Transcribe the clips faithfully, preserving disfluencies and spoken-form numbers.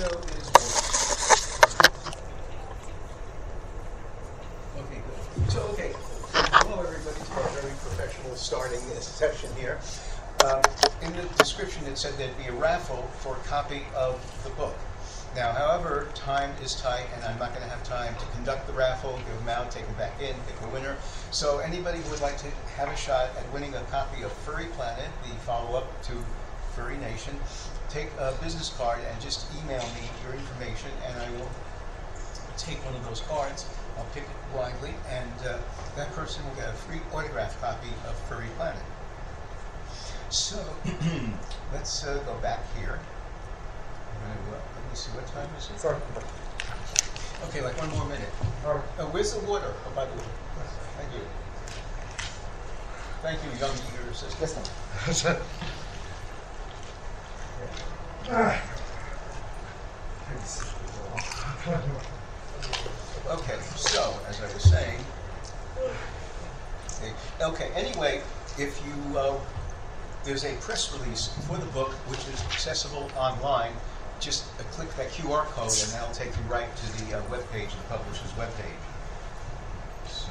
show is okay. Good. So okay. Hello, everybody. To our very professional starting this session here. Um, in the description, it said there'd be a raffle for a copy of the book. Now, however, time is tight, and I'm not going to have time to conduct the raffle, give them out, take them back in, pick a winner. So anybody who would like to have a shot at winning a copy of Furry Planet, the follow-up to Furry Nation, take a business card and just email me your information, and I will take one of those cards. I'll pick it blindly, and uh, that person will get a free autographed copy of Furry Planet. So let's uh, go back here. I'm gonna, uh, let me see, what time is it? Sorry. Okay, like one more minute. All right. Uh, where's the water? Oh, by the way. Thank you. Thank you, young eager assistant. Yes, ma'am. Okay, so, as I was saying, okay, okay anyway, if you, uh, there's a press release for the book, which is accessible online. Just uh, click that Q R code, and that'll take you right to the uh, web page, the publisher's web page. So,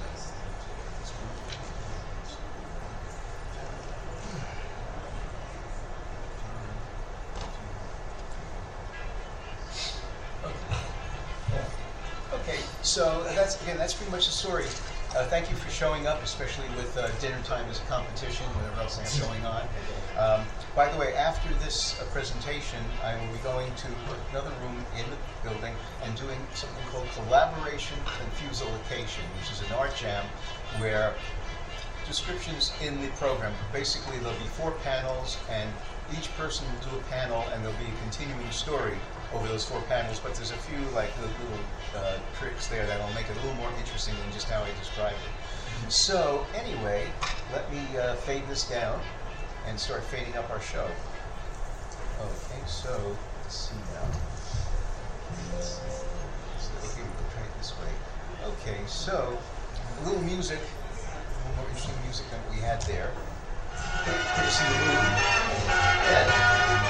okay, so that's again, that's pretty much the story. Uh, thank you for showing up, especially with uh, dinner time as a competition, whatever else they have going on. Um, by the way, after this uh, presentation, I will be going to another room in the building and doing something called Collaboration Confusilication, which is an art jam where descriptions in the program, basically there'll be four panels, and each person will do a panel, and there'll be a continuing story over those four panels, but there's a few like little uh, tricks there that'll make it a little more interesting than just how I described it. So anyway, let me uh, fade this down and start fading up our show. Okay, so let's see now. Let's see. So, okay, we'll try it this way. Okay, so a little music, a little more interesting music than we had there. Can you see the moon? Yeah.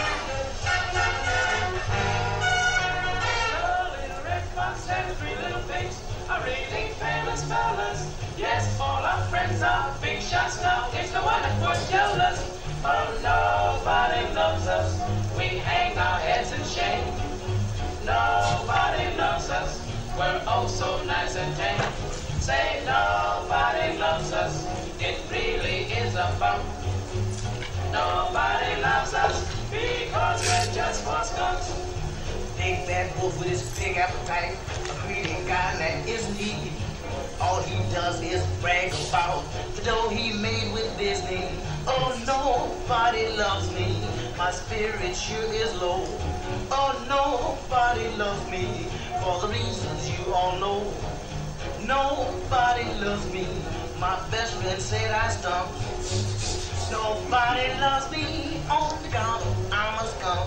Three little pigs are really famous fellas. Yes, all our friends are big shots now. It's the one that would kill us. Oh, nobody loves us. We hang our heads in shame. Nobody loves us. We're oh so nice and tame. Say nobody loves us. It really is a bump. Nobody loves us because we're just for skunks. Big bad wolf with his pig appetite, a greedy guy that isn't he. All he does is brag about the dough he made with Disney. Oh, nobody loves me, my spirit sure is low. Oh, nobody loves me, for the reasons you all know. Nobody loves me, my best friend said I stunk. Nobody loves me, on the ground, I'm a skunk.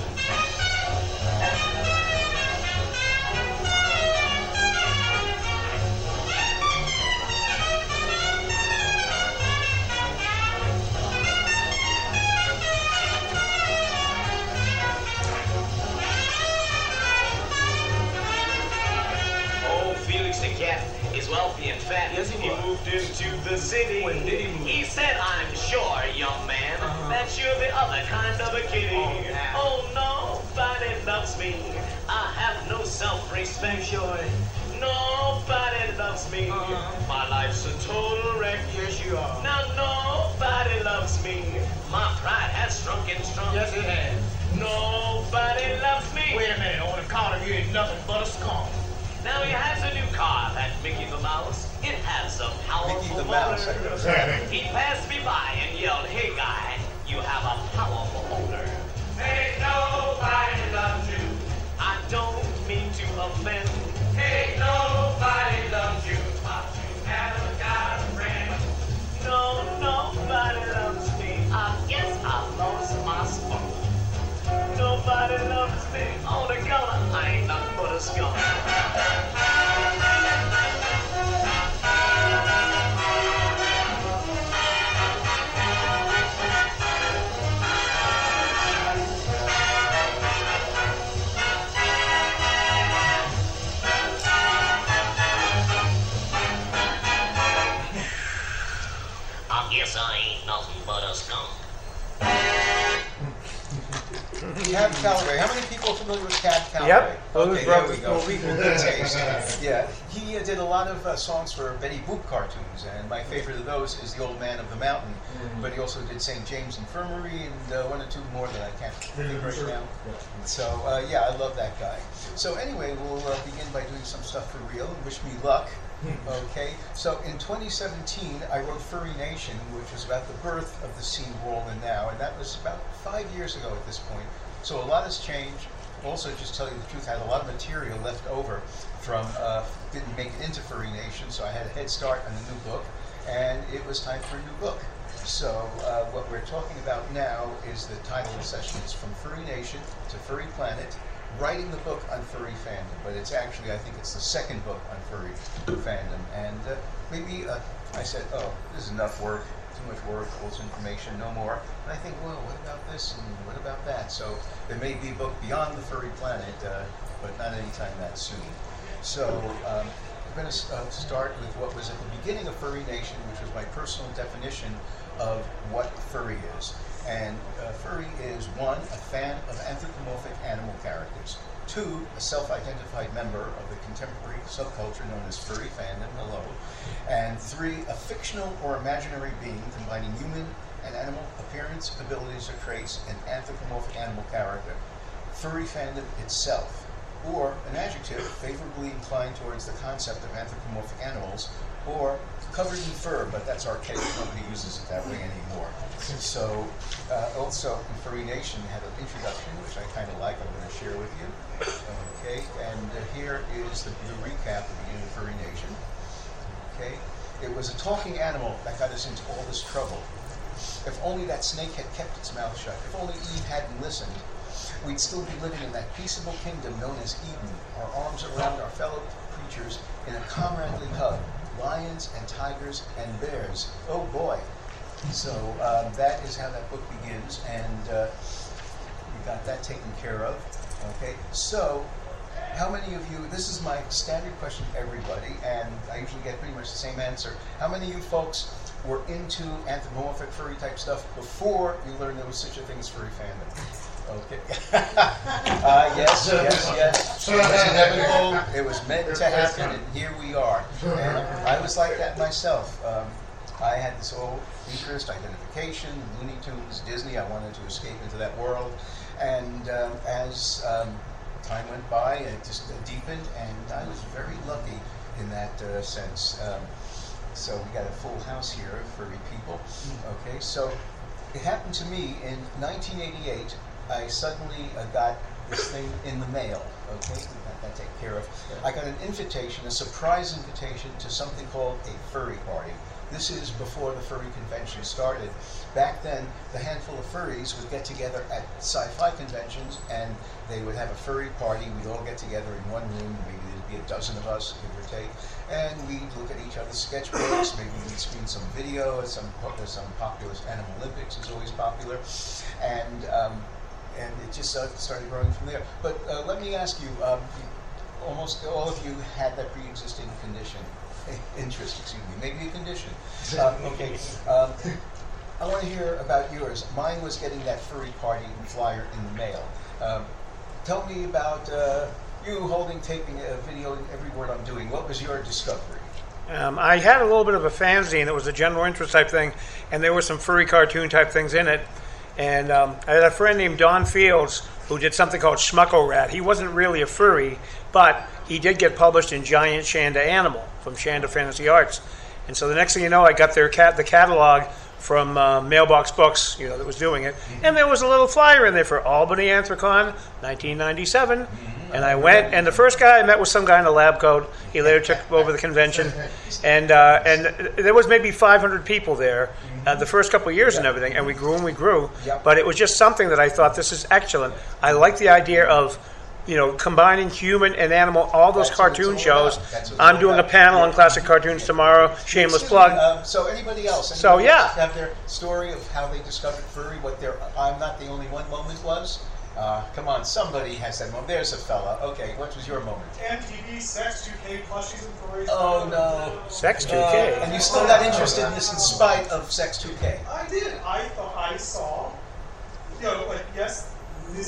Felix the cat is wealthy and fat. Yes, he he was. moved into the city. When did he move? He said, I'm sure, young man, Uh-huh. that you're the other kind of a kitty. Oh, yeah. Oh, nobody loves me. I have no self-respect. Sure. Nobody loves me. Uh-huh. My life's a total wreck. Yes, you are. Now nobody loves me. My pride has shrunk and shrunk. Yes, it has. Nobody loves me. Wait a minute, on the counter you ain't nothing but a skunk. Now he has a new car, that Mickey the Mouse. It has a powerful Mickey the Mouse, I motor. guess. He passed me by and yelled, hey guy, you have a powerful motor. Hey, nobody loves you. I don't mean to offend. Hey, nobody loves you. But you haven't got a friend. No, nobody loves me. I guess I lost my spunk. Nobody loves me. On the counter, I ain't nothing but a skunk. Calloway. How many people are familiar with Cab Calloway? Yep. Okay, there we go. Good taste. Yeah, he uh, did a lot of uh, songs for Betty Boop cartoons, and my favorite of those is The Old Man of the Mountain. Mm-hmm. But he also did Saint James Infirmary and uh, one or two more that I can't think right now. So uh, yeah, I love that guy. So anyway, we'll uh, begin by doing some stuff for real. Wish me luck. Okay, so in twenty seventeen, I wrote Furry Nation, which was about the birth of the scene we're all in now, and that was about five years ago at this point. So a lot has changed. Also, just tell you the truth, I had a lot of material left over from, uh, didn't make it into Furry Nation, so I had a head start on a new book, and it was time for a new book. So uh, what we're talking about now is the title of the session. It's From Furry Nation to Furry Planet, writing the book on furry fandom, but it's actually, I think it's the second book on furry fandom. And uh, maybe uh, I said, oh, this is enough work, too much work, all this information, no more. And I think, well, what about this and what about that? So there may be a book beyond the furry planet, uh, but not anytime that soon. So um, I'm going to uh, start with what was at the beginning of Furry Nation, which was my personal definition of what furry is. And uh, furry is, one, a fan of anthropomorphic animal characters. Two, a self-identified member of the contemporary subculture known as furry fandom, hello. And three, a fictional or imaginary being combining human and animal appearance, abilities, or traits in anthropomorphic animal character. Furry fandom itself, or an adjective favorably inclined towards the concept of anthropomorphic animals, or covered in fur, but that's archaic. Nobody uses it that way anymore. So, uh, also in Furry Nation had an introduction, which I kind of like. I'm going to share with you. Okay, and uh, here is the, the recap of the beginning of Furry Nation. Okay, it was a talking animal that got us into all this trouble. If only that snake had kept its mouth shut. If only Eve hadn't listened, we'd still be living in that peaceable kingdom known as Eden, our arms around our fellow creatures in a comradely hug. Lions and tigers and bears. Oh boy. So um, that is how that book begins, and uh, we got that taken care of. Okay, so how many of you, this is my standard question to everybody, and I usually get pretty much the same answer. How many of you folks were into anthropomorphic furry type stuff before you learned there was such a thing as furry fandom? Okay. uh, yes, yes, yes. It was inevitable. It was meant to happen, and here we are. And I was like that myself. Um, I had this whole interest, identification, Looney Tunes, Disney. I wanted to escape into that world. And um, as um, time went by, it just uh, deepened, and I was very lucky in that uh, sense. Um, so we got a full house here of furry people. Okay, so it happened to me in nineteen eighty-eight. I suddenly uh, got this thing in the mail, okay, we got that taken care of. I got an invitation, a surprise invitation to something called a furry party. This is before the furry convention started. Back then, the handful of furries would get together at sci-fi conventions, and they would have a furry party. We'd all get together in one room, maybe there'd be a dozen of us, give or take, and we'd look at each other's sketchbooks, maybe we'd screen some video, some, some popular Animal Olympics is always popular, and um, and it just uh, started growing from there. But uh, let me ask you, um, almost all of you had that pre-existing condition, interest, excuse me, maybe a condition. Um, okay, um, I want to hear about yours. Mine was getting that furry party flyer in the mail. Um, tell me about uh, you holding, taping a video, every word I'm doing. What was your discovery? Um, I had a little bit of a fanzine. It was a general interest type thing, and there were some furry cartoon type things in it. And um, I had a friend named Don Fields who did something called Schmucko Rat. He wasn't really a furry, but he did get published in Giant Shanda Animal from Shanda Fantasy Arts. And so the next thing you know, I got their cat the catalog from uh, Mailbox Books, you know, that was doing it. And there was a little flyer in there for Albany Anthrocon, nineteen ninety-seven. And I went, and the first guy I met was some guy in a lab coat. He later took over the convention. And uh, and there was maybe five hundred people there uh, the first couple of years and everything. And we grew and we grew. But it was just something that I thought, this is excellent. I like the idea of, you know, combining human and animal, all those That's what cartoon it's all shows. about. That's what I'm it's doing all a panel on classic cartoons tomorrow. Shameless Excuse plug. me, um, so anybody else? Anybody So, yeah. else have their story of how they discovered furry? What their I'm not the only one moment was? Uh, come on, somebody has that moment. There's a fella. Okay, what was your moment? M T V, Sex, two K, plushies, and furries. Oh no, Sex two Uh, K. and you still got interested in this in spite of Sex two K. I did. I thought I saw, you know, like, yes, this is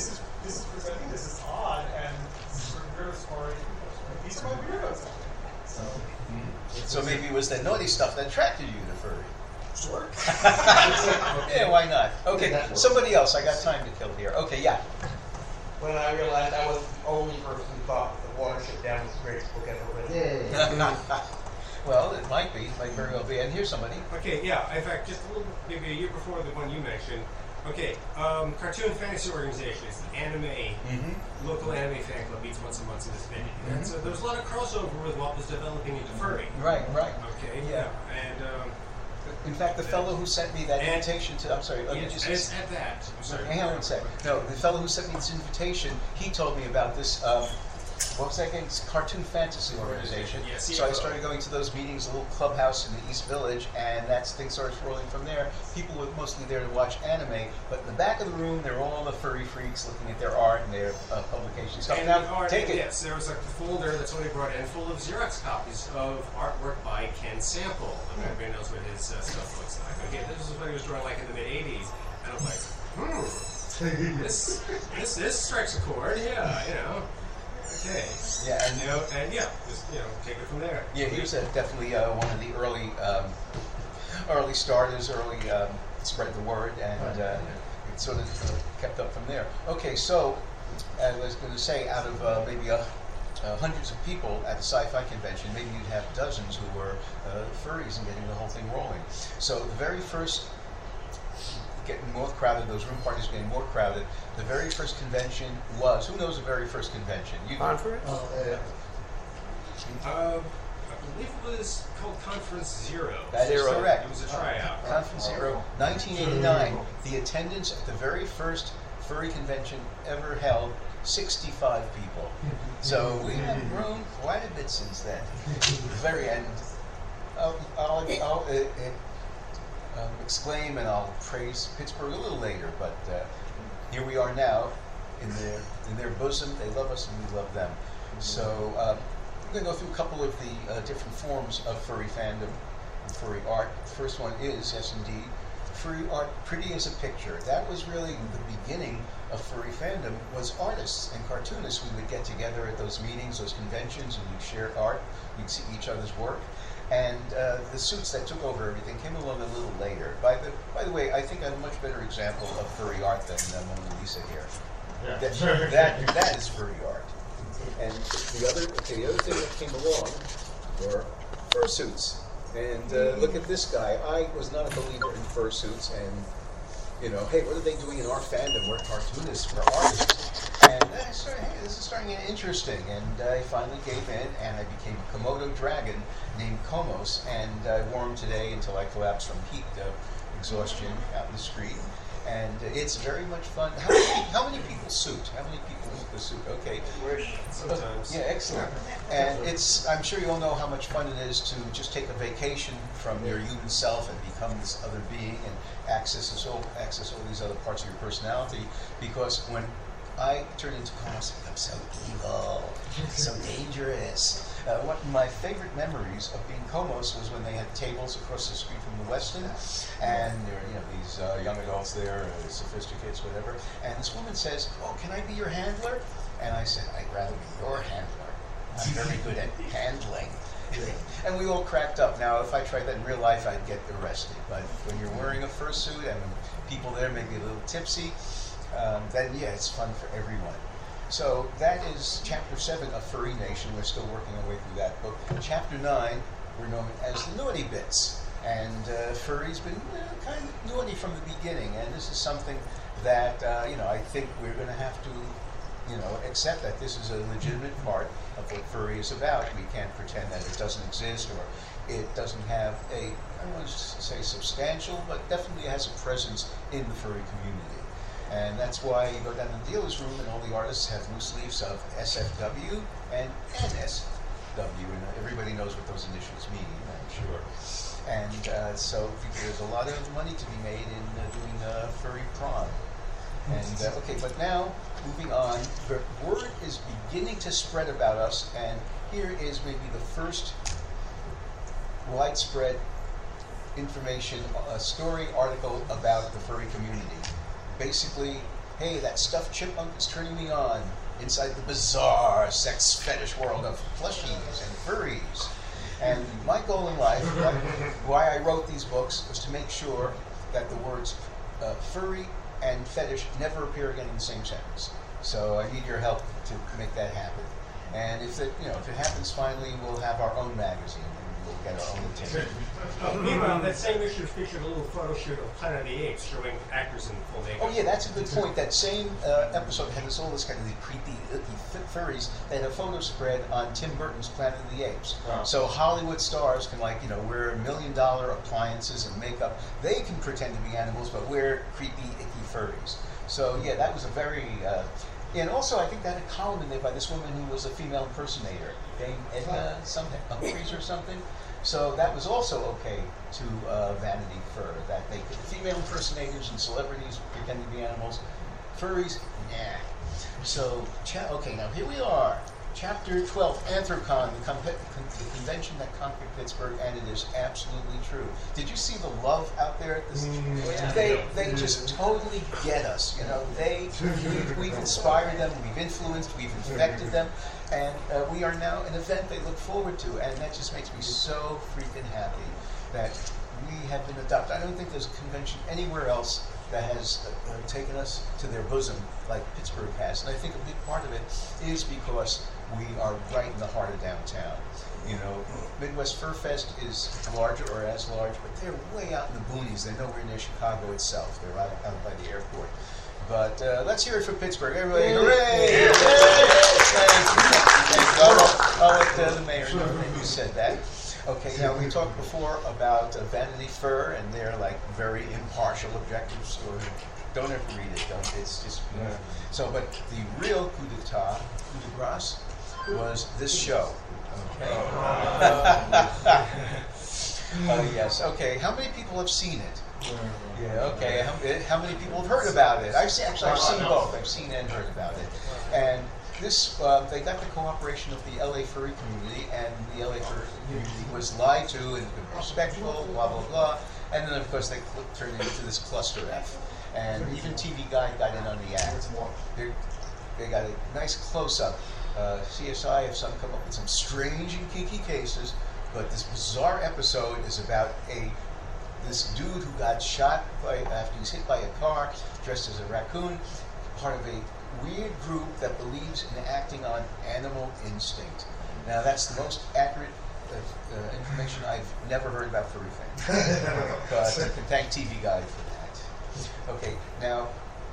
this is presenting this is odd and sort of weird story. These are my weirdos. So, So maybe it was the naughty stuff that attracted you to furry. sure. Yeah, why not? Okay, somebody else. I got time to kill here. Okay, yeah. When I realized I was the only person who thought the Watership Down was the greatest book ever written. Well, it might be, might very well be. And here's somebody. Okay, yeah. In fact, just a little, maybe a year before the one you mentioned. Okay, um, Cartoon Fantasy Organization. It's the anime, Mm-hmm. local anime fan club meets once a month in this venue. Mm-hmm. And so there was a lot of crossover with what was developing into furry. Right, right. Okay, Yeah. yeah. And, um, In fact, the fellow who sent me that And- invitation to, I'm sorry, let me yes, just... and it's at that. I'm sorry. Hang on one sec. No, the fellow who sent me this invitation, he told me about this, um, what was that again? It's Cartoon Fantasy Organization. Yeah, So I C F O. started going to those meetings, a little clubhouse in the East Village, and that's things started rolling from there. People were mostly there to watch anime, but in the back of the room, there were all the furry freaks looking at their art and their uh, publications. So And now, the art, take it. yes, there was like the folder that somebody brought in full of Xerox copies of artwork by Ken Sample. I mean, everybody knows what his uh, stuff looks like. Okay, this is what he was drawing like in the mid eighties, and I was like, hmm, this, this, this strikes a chord, yeah, you know. Okay. Yeah, and You know, and yeah, just, you know, take it from there. Yeah, he was uh, definitely uh, one of the early, um, early starters, early um, spread the word, and uh, it sort of uh, kept up from there. Okay, so I was going to say, out of uh, maybe uh, uh, hundreds of people at the sci-fi convention, maybe you'd have dozens who were uh, furries and getting the whole thing rolling. So the very first, getting more crowded, those room parties getting more crowded. The very first convention was, who knows the very first convention? You Conference? Uh, I believe it was called Conference Zero. That is Zero. correct. It was a tryout. Conference Zero, nineteen eighty-nine. The attendance at the very first furry convention ever held, sixty-five people. So we have grown quite a bit since then. Very end. I'll, I'll, I'll uh, uh, um, exclaim and I'll praise Pittsburgh a little later, but uh, here we are now in their in their bosom. They love us and we love them. So um, I'm going to go through a couple of the uh, different forms of furry fandom and furry art. The first one is, yes indeed, furry art, pretty as a picture. That was really the beginning of furry fandom, was artists and cartoonists. We would get together at those meetings, those conventions, and we'd share art. We'd see each other's work. And uh, the suits that took over everything came along a little later. By the by the way, I think I'm a much better example of furry art than uh, Mona Lisa here. Yeah. That, that, that is furry art. And the other, okay, the other thing that came along were fursuits. And uh, look at this guy. I was not a believer in fursuits, and you know, hey, what are they doing in our fandom? We're cartoonists, we're artists. And I started, hey, this is starting to get interesting. And I finally gave in, and I became a Komodo dragon named Komos, and I wore him today until I collapsed from heat uh, exhaustion out in the street. And uh, it's very much fun. How many, how many people suit? How many people use the suit? Okay. Sometimes. Yeah, excellent. And it's, I'm sure you all know how much fun it is to just take a vacation from your human self and become this other being and access this all, access all these other parts of your personality. Because when I turn into Komos, I'm so evil, so dangerous. Uh, one of my favorite memories of being Komos was when they had tables across the street from the Westin, and there were, you know, these uh, young adults there, uh, sophisticates, whatever. And this woman says, "Oh, can I be your handler?" And I said, "I'd rather be your handler. I'm very good at handling." And we all cracked up. Now, if I tried that in real life, I'd get arrested. But when you're wearing a fursuit and people there may be a little tipsy, um, then yeah, it's fun for everyone. So that is chapter seven of Furry Nation. We're still working our way through that book. Chapter nine, we're known as the Naughty Bits. And uh, furry's been uh, kind of naughty from the beginning. And this is something that, uh, you know, I think we're going to have to, you know, accept that this is a legitimate part of what furry is about. We can't pretend that it doesn't exist or it doesn't have a, I don't want to say substantial, but definitely has a presence in the furry community. And that's why you go down to the dealer's room and all the artists have loose leaves of S F W and N S W, and everybody knows what those initials mean, I'm sure. And uh, so there's a lot of money to be made in uh, doing uh, furry prom. And uh, okay, but now moving on, the word is beginning to spread about us, and here is maybe the first widespread information, a story article about the furry community. Basically, hey, that stuffed chipmunk is turning me on inside the bizarre sex fetish world of plushies and furries. And my goal in life, like, why I wrote these books, was to make sure that the words uh, furry and fetish never appear again in the same sentence. So I need your help to make that happen. And if it, you know, if it happens finally, we'll have our own magazine and we'll get our own ticket. Oh, meanwhile, that same issue featured a little photo shoot of Planet of the Apes showing actors in full makeup. Oh yeah, that's a good point. That same uh, episode had this all this kind of the creepy, icky f- furries. They had a photo spread on Tim Burton's Planet of the Apes. Wow. So Hollywood stars can, like, you know, wear million dollar appliances and makeup. They can pretend to be animals, but we're creepy, icky furries. So yeah, that was a very. Uh, and also, I think that had a column in there by this woman who was a female impersonator, Dame Edna something, Humphreys or something. So that was also okay to uh, Vanity Fur, that they could, female impersonators and celebrities pretending to be animals. Furries, nah. So, cha- okay, now here we are. Chapter twelve, Anthrocon, the, com- the convention that conquered Pittsburgh, and it is absolutely true. Did you see the love out there at this? Mm, they they just totally get us. You know, they we've, we've inspired them, we've influenced, we've infected them, and uh, we are now an event they look forward to, and that just makes me so freaking happy that we have been adopted. I don't think there's a convention anywhere else that has uh, taken us to their bosom like Pittsburgh has, and I think a big part of it is because we are right in the heart of downtown. You know, Midwest Fur Fest is larger or as large, but they're way out in the boonies. They're nowhere near Chicago itself. They're right out by the airport. But uh, let's hear it for Pittsburgh. Everybody, hooray! Yay! Thank you. Thank you. I'll, I'll let uh, the mayor know that you said that. Okay, now we talked before about uh, Vanity Fur and their like very impartial objectives. Or don't ever read it. Don't. It's just you know. So, but the real coup d'état, coup de grâce, was this show. Okay. Oh yes. Okay. How many people have seen it? Yeah. Okay. How, how many people have heard about it? I've seen, actually I've seen both. I've seen and heard about it. And this, uh, they got the cooperation of the L A furry community, and the L A furry community was lied to and been respectful, blah blah blah. And then of course they cl- turned it into this cluster F. And even T V Guide got in on the act. They're, they got a nice close-up. Uh, C S I have some come up with some strange and kinky cases, but this bizarre episode is about a this dude who got shot by, after he was hit by a car, dressed as a raccoon, part of a weird group that believes in acting on animal instinct. Now that's the most accurate uh, uh, information I've never heard about furry fans. But I can thank T V Guide for that. Okay, now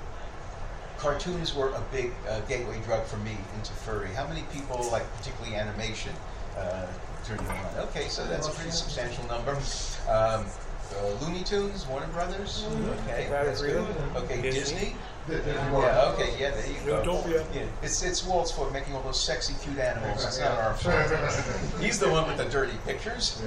cartoons were a big uh, gateway drug for me into furry. How many people like particularly animation uh, turned them on? Okay, so that's a pretty substantial number. Um, uh, Looney Tunes, Warner Brothers. Okay, that's good. Okay, Disney. Yeah. Okay. Yeah. There you go. Yeah. It's it's Walt's fault making all those sexy, cute animals. It's not our fault. He's the one with the dirty pictures.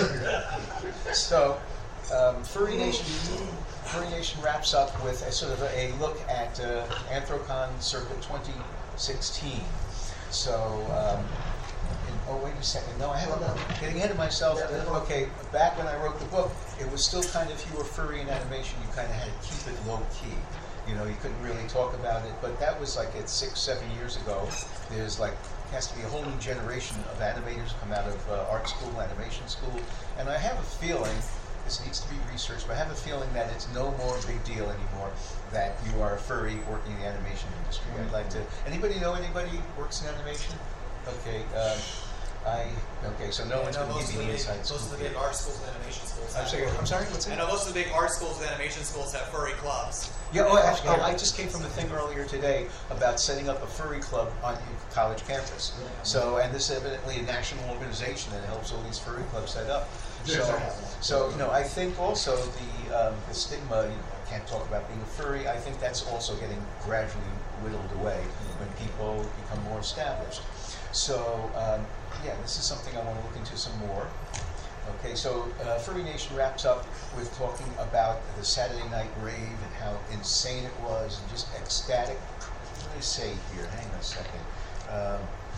So, um, Furry Nation. Furry Nation wraps up with a sort of a, a look at uh, Anthrocon circa twenty sixteen. So, um, and, oh wait a second. No, I have I'm getting ahead of myself. Okay, back when I wrote the book, it was still kind of, if you were furry in animation, you kind of had to keep it low key. You know, you couldn't really talk about it, but that was like at six, seven years ago. There's like, has to be a whole new generation of animators come out of uh, art school, animation school, and I have a feeling, this needs to be researched, but I have a feeling that it's no more a big deal anymore that you are a furry working in the animation industry. I'd like to, anybody know anybody who works in animation? Okay, um, I, okay, so no one's going to give me the inside scoop. Most of the big art schools and animation schools I'm have sorry, I'm sorry, what's I that? know most of the big art schools and animation schools have furry clubs. Yeah, oh, actually, oh, I just came from a thing earlier today about setting up a furry club on your college campus. So, and this is evidently a national organization that helps all these furry clubs set up. So, so you know, I think also the um, the stigma, you know, I can't talk about being a furry. I think that's also getting gradually whittled away when people become more established. So, um, yeah, this is something I want to look into some more. Okay, so uh, Furry Nation wraps up with talking about the Saturday Night Rave and how insane it was and just ecstatic. What did I say here? Hang on a second. Um,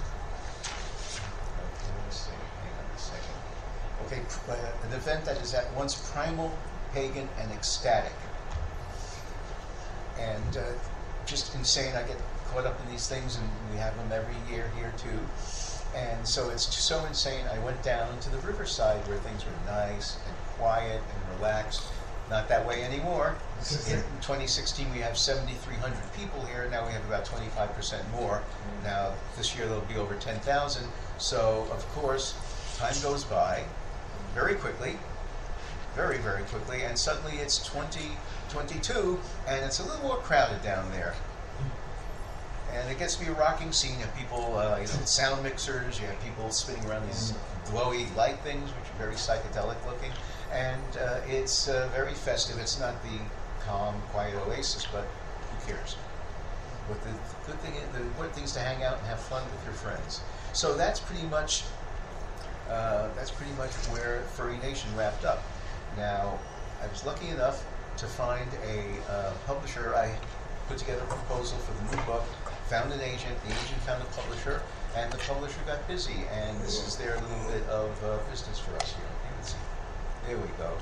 okay, let's see. Hang on a second. Okay, uh, an event that is at once primal, pagan, and ecstatic. And uh, just insane. I get caught up in these things, and we have them every year here too. And so it's just so insane. I went down to the riverside where things were nice and quiet and relaxed. Not that way anymore. In twenty sixteen, we have seventy-three hundred people here. Now we have about twenty-five percent more. Now this year there'll be over ten thousand. So of course, time goes by very quickly, very very quickly, and suddenly it's twenty twenty-two, and it's a little more crowded down there. And it gets to be a rocking scene. You have people, uh, you know, with sound mixers. You have people spinning around these glowy light things, which are very psychedelic looking. And uh, it's uh, very festive. It's not the calm, quiet oasis, but who cares? But the good thing, is, the important thing is to hang out and have fun with your friends. So that's pretty much, uh, that's pretty much where Furry Nation wrapped up. Now, I was lucky enough to find a uh, publisher. I put together a proposal for the new book, found an agent, the agent found a publisher, and the publisher got busy, and this is their little bit of uh, business for us here. You can see. There we go.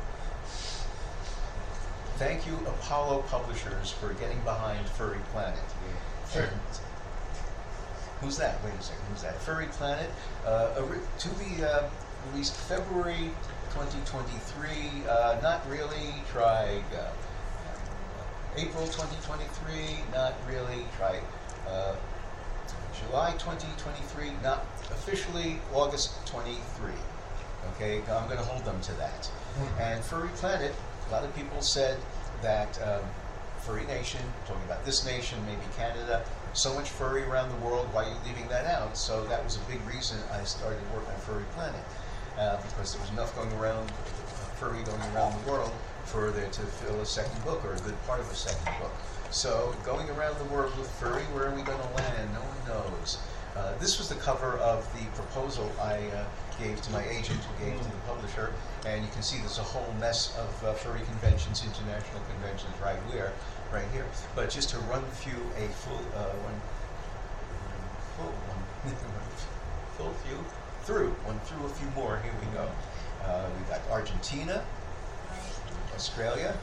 Thank you, Apollo Publishers, for getting behind Furry Planet. And who's that? Wait a second. Who's that? Furry Planet, uh, to be uh, released February twenty twenty-three. Uh, not really. Try uh, April twenty twenty-three. Not really. Try uh, July twenty twenty-three. Not officially. August twenty-three. Okay, I'm going to hold them to that. And Furry Planet, a lot of people said that um, Furry Nation, talking about this nation, maybe Canada, so much furry around the world, why are you leaving that out? So that was a big reason I started working on Furry Planet, uh, because there was enough going around, furry going around the world for there to fill a second book, or a good part of a second book. So going around the world with furry, where are we going to land? No one knows. Uh, this was the cover of the proposal I uh, gave to my agent, who gave to the publisher, and you can see there's a whole mess of uh, furry conventions, international conventions right where, right here. But just to run through a full, uh, one, full, one, full few, through, one through a few more. Here we go. Uh, we've got Argentina, Australia,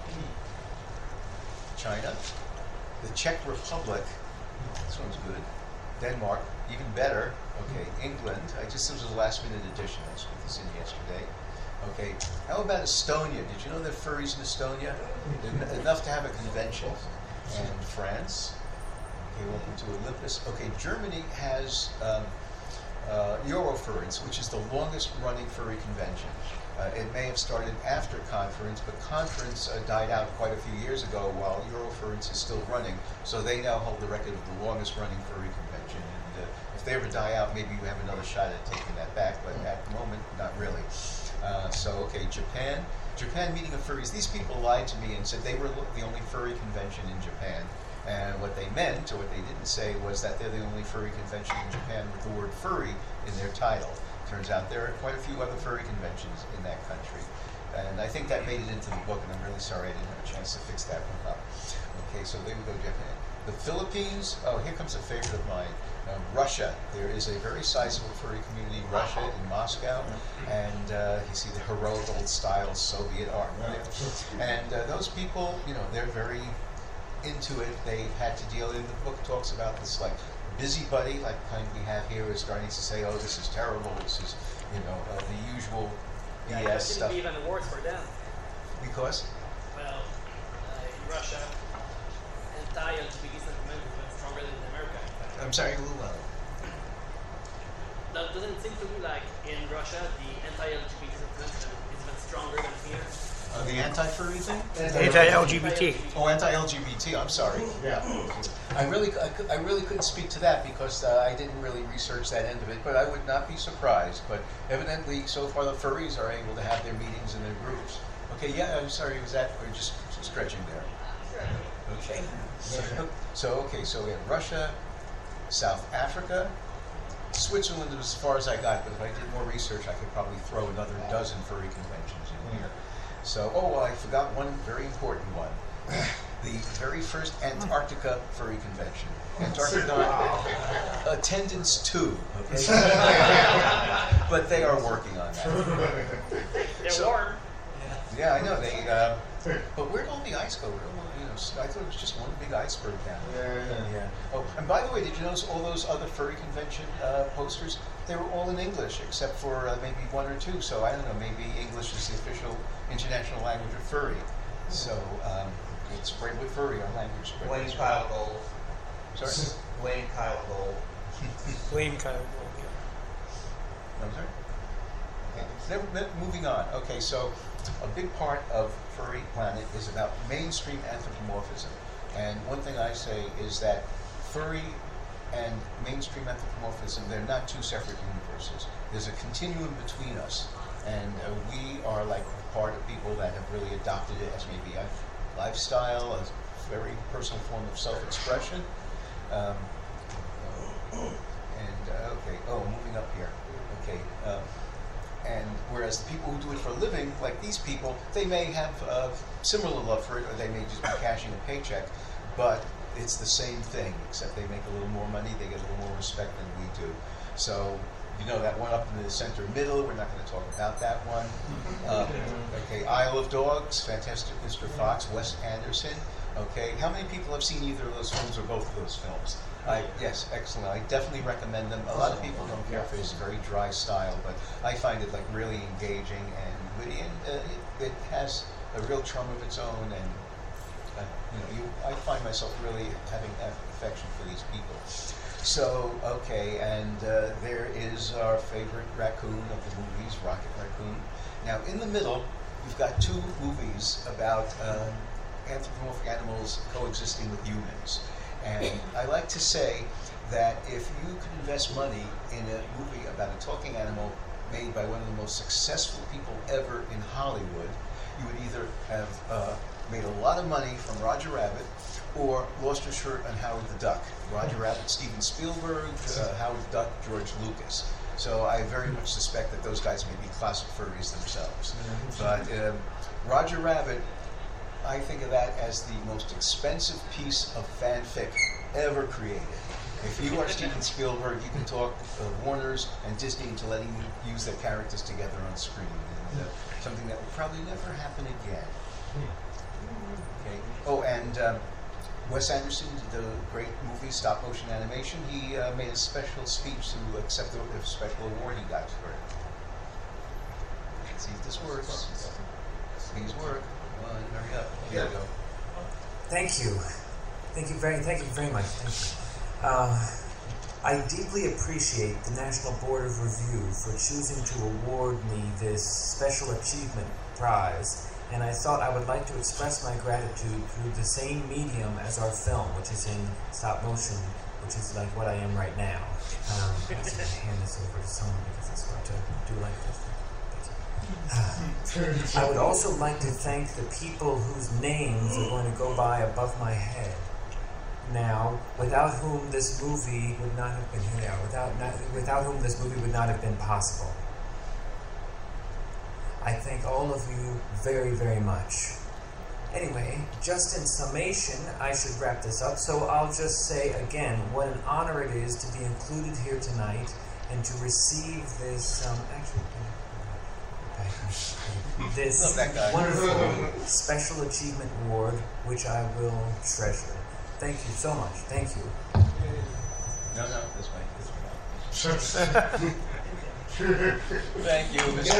China, the Czech Republic. This one's good. Denmark, even better. Okay, England. I just this was a last minute addition. I put this in yesterday. Okay, how about Estonia? Did you know there are furries in Estonia? En- enough to have a convention. And France. Okay, welcome to Olympus. Okay, Germany has um, uh, Eurofurence, which is the longest running furry convention. Uh, it may have started after Conference, but Conference uh, died out quite a few years ago while Eurofurence is still running. So they now hold the record of the longest running furry convention. And uh, if they ever die out, maybe you have another shot at taking that back, but at the moment, not really. Uh, so, okay, Japan. Japan meeting of furries. These people lied to me and said they were the only furry convention in Japan. And what they meant, or what they didn't say, was that they're the only furry convention in Japan with the word furry in their title. Turns out there are quite a few other furry conventions in that country. And I think that made it into the book, and I'm really sorry I didn't have a chance to fix that one up. Okay, so there we go, Japan. The Philippines, oh, here comes a favorite of mine. Um, Russia. There is a very sizable furry community in Russia, in Moscow, and uh, you see the heroic old style Soviet art, right? And uh, those people, you know, they're very into it. They've had to deal, in the book talks about this, like, busybody, like the kind we have here, is starting to say, oh, this is terrible, this is, you know, uh, the usual B S yeah, it stuff. didn't be even awards for them. Because? Well, uh, in Russia, anti-L G B T sentiment is even stronger than in America, in fact. I'm sorry, a little louder. That doesn't it seem to me like in Russia, the anti-L G B T sentiment is even stronger than here? Uh, the anti-furry thing? Anti-L G B T. Oh, anti-L G B T. I'm sorry. Yeah. I really, I, cou- I really couldn't speak to that because uh, I didn't really research that end of it. But I would not be surprised. But evidently, so far, the furries are able to have their meetings and their groups. Okay. Yeah. I'm sorry. Was that or just stretching there? Okay. So, so okay. So we have Russia, South Africa, Switzerland. As far as I got, but if I did more research, I could probably throw another dozen furry conventions in here. So, oh, well, I forgot one very important one. The very first Antarctica Furry Convention. Antarctica attendance two. Okay? But they are working on that. They're So- warm. Yeah, I know. They, uh, but where'd all the ice go? Where, you know, I thought it was just one big iceberg down there. Yeah. Yeah. Oh, and by the way, did you notice all those other furry convention uh, posters? They were all in English, except for uh, maybe one or two. So I don't know. Maybe English is the official international language of furry. So um, it's spread with furry, our language spread. Wayne with Kyle Gold. Sorry. Wayne Kyle Gold. Gleam kind of. No, sorry. Okay. Then, then moving on. Okay, so a big part of Furry Planet is about mainstream anthropomorphism. And one thing I say is that furry and mainstream anthropomorphism, they're not two separate universes. There's a continuum between us. And uh, we are like part of people that have really adopted it as maybe a lifestyle, a very personal form of self-expression. Um, and, uh, okay, oh, moving up here. Okay. Um, And whereas the people who do it for a living, like these people, they may have uh, similar love for it, or they may just be cashing a paycheck, but it's the same thing, except they make a little more money, they get a little more respect than we do. So, you know, that one up in the center middle, we're not going to talk about that one. Um, okay, Isle of Dogs, Fantastic Mister Fox, Wes Anderson. Okay, how many people have seen either of those films or both of those films? I, yes, excellent. I definitely recommend them. A lot of people don't care for his very dry style, but I find it like really engaging and witty, and uh, it, it has a real charm of its own. And uh, you know, you, I find myself really having that affection for these people. So, okay, and uh, there is our favorite raccoon of the movies, Rocket Raccoon. Now, in the middle, we've got two movies about uh, anthropomorphic animals coexisting with humans. And I like to say that if you could invest money in a movie about a talking animal made by one of the most successful people ever in Hollywood, you would either have uh, made a lot of money from Roger Rabbit or lost your shirt on Howard the Duck. Roger Rabbit, Steven Spielberg, uh, Howard the Duck, George Lucas. So I very much suspect that those guys may be classic furries themselves. But um, Roger Rabbit, I think of that as the most expensive piece of fanfic ever created. If you are Steven Spielberg, you can talk uh, Warner's and Disney into letting you use their characters together on screen. And, uh, something that will probably never happen again. Okay. Oh, and um, Wes Anderson did a great movie, stop motion animation. He uh, made a special speech to accept the special award he got for it. Let's see if this works. Please work. Come on, hurry up. Here we go. Thank you. Thank you very, thank you very much. Thank you. Uh, I deeply appreciate the National Board of Review for choosing to award me this Special Achievement Prize, and I thought I would like to express my gratitude through the same medium as our film, which is in stop motion, which is like what I am right now. Um, I'm going to hand this over to someone because it's hard to do like this. I would also like to thank the people whose names are going to go by above my head now, without whom this movie would not have been here, without, not, without whom this movie would not have been possible. I thank all of you very, very much. Anyway, just in summation, I should wrap this up, so I'll just say again what an honor it is to be included here tonight and to receive this, um, actually, this wonderful Special Achievement Award, which I will treasure. Thank you so much. Thank you. No, no, this way. This way. Thank you, Mister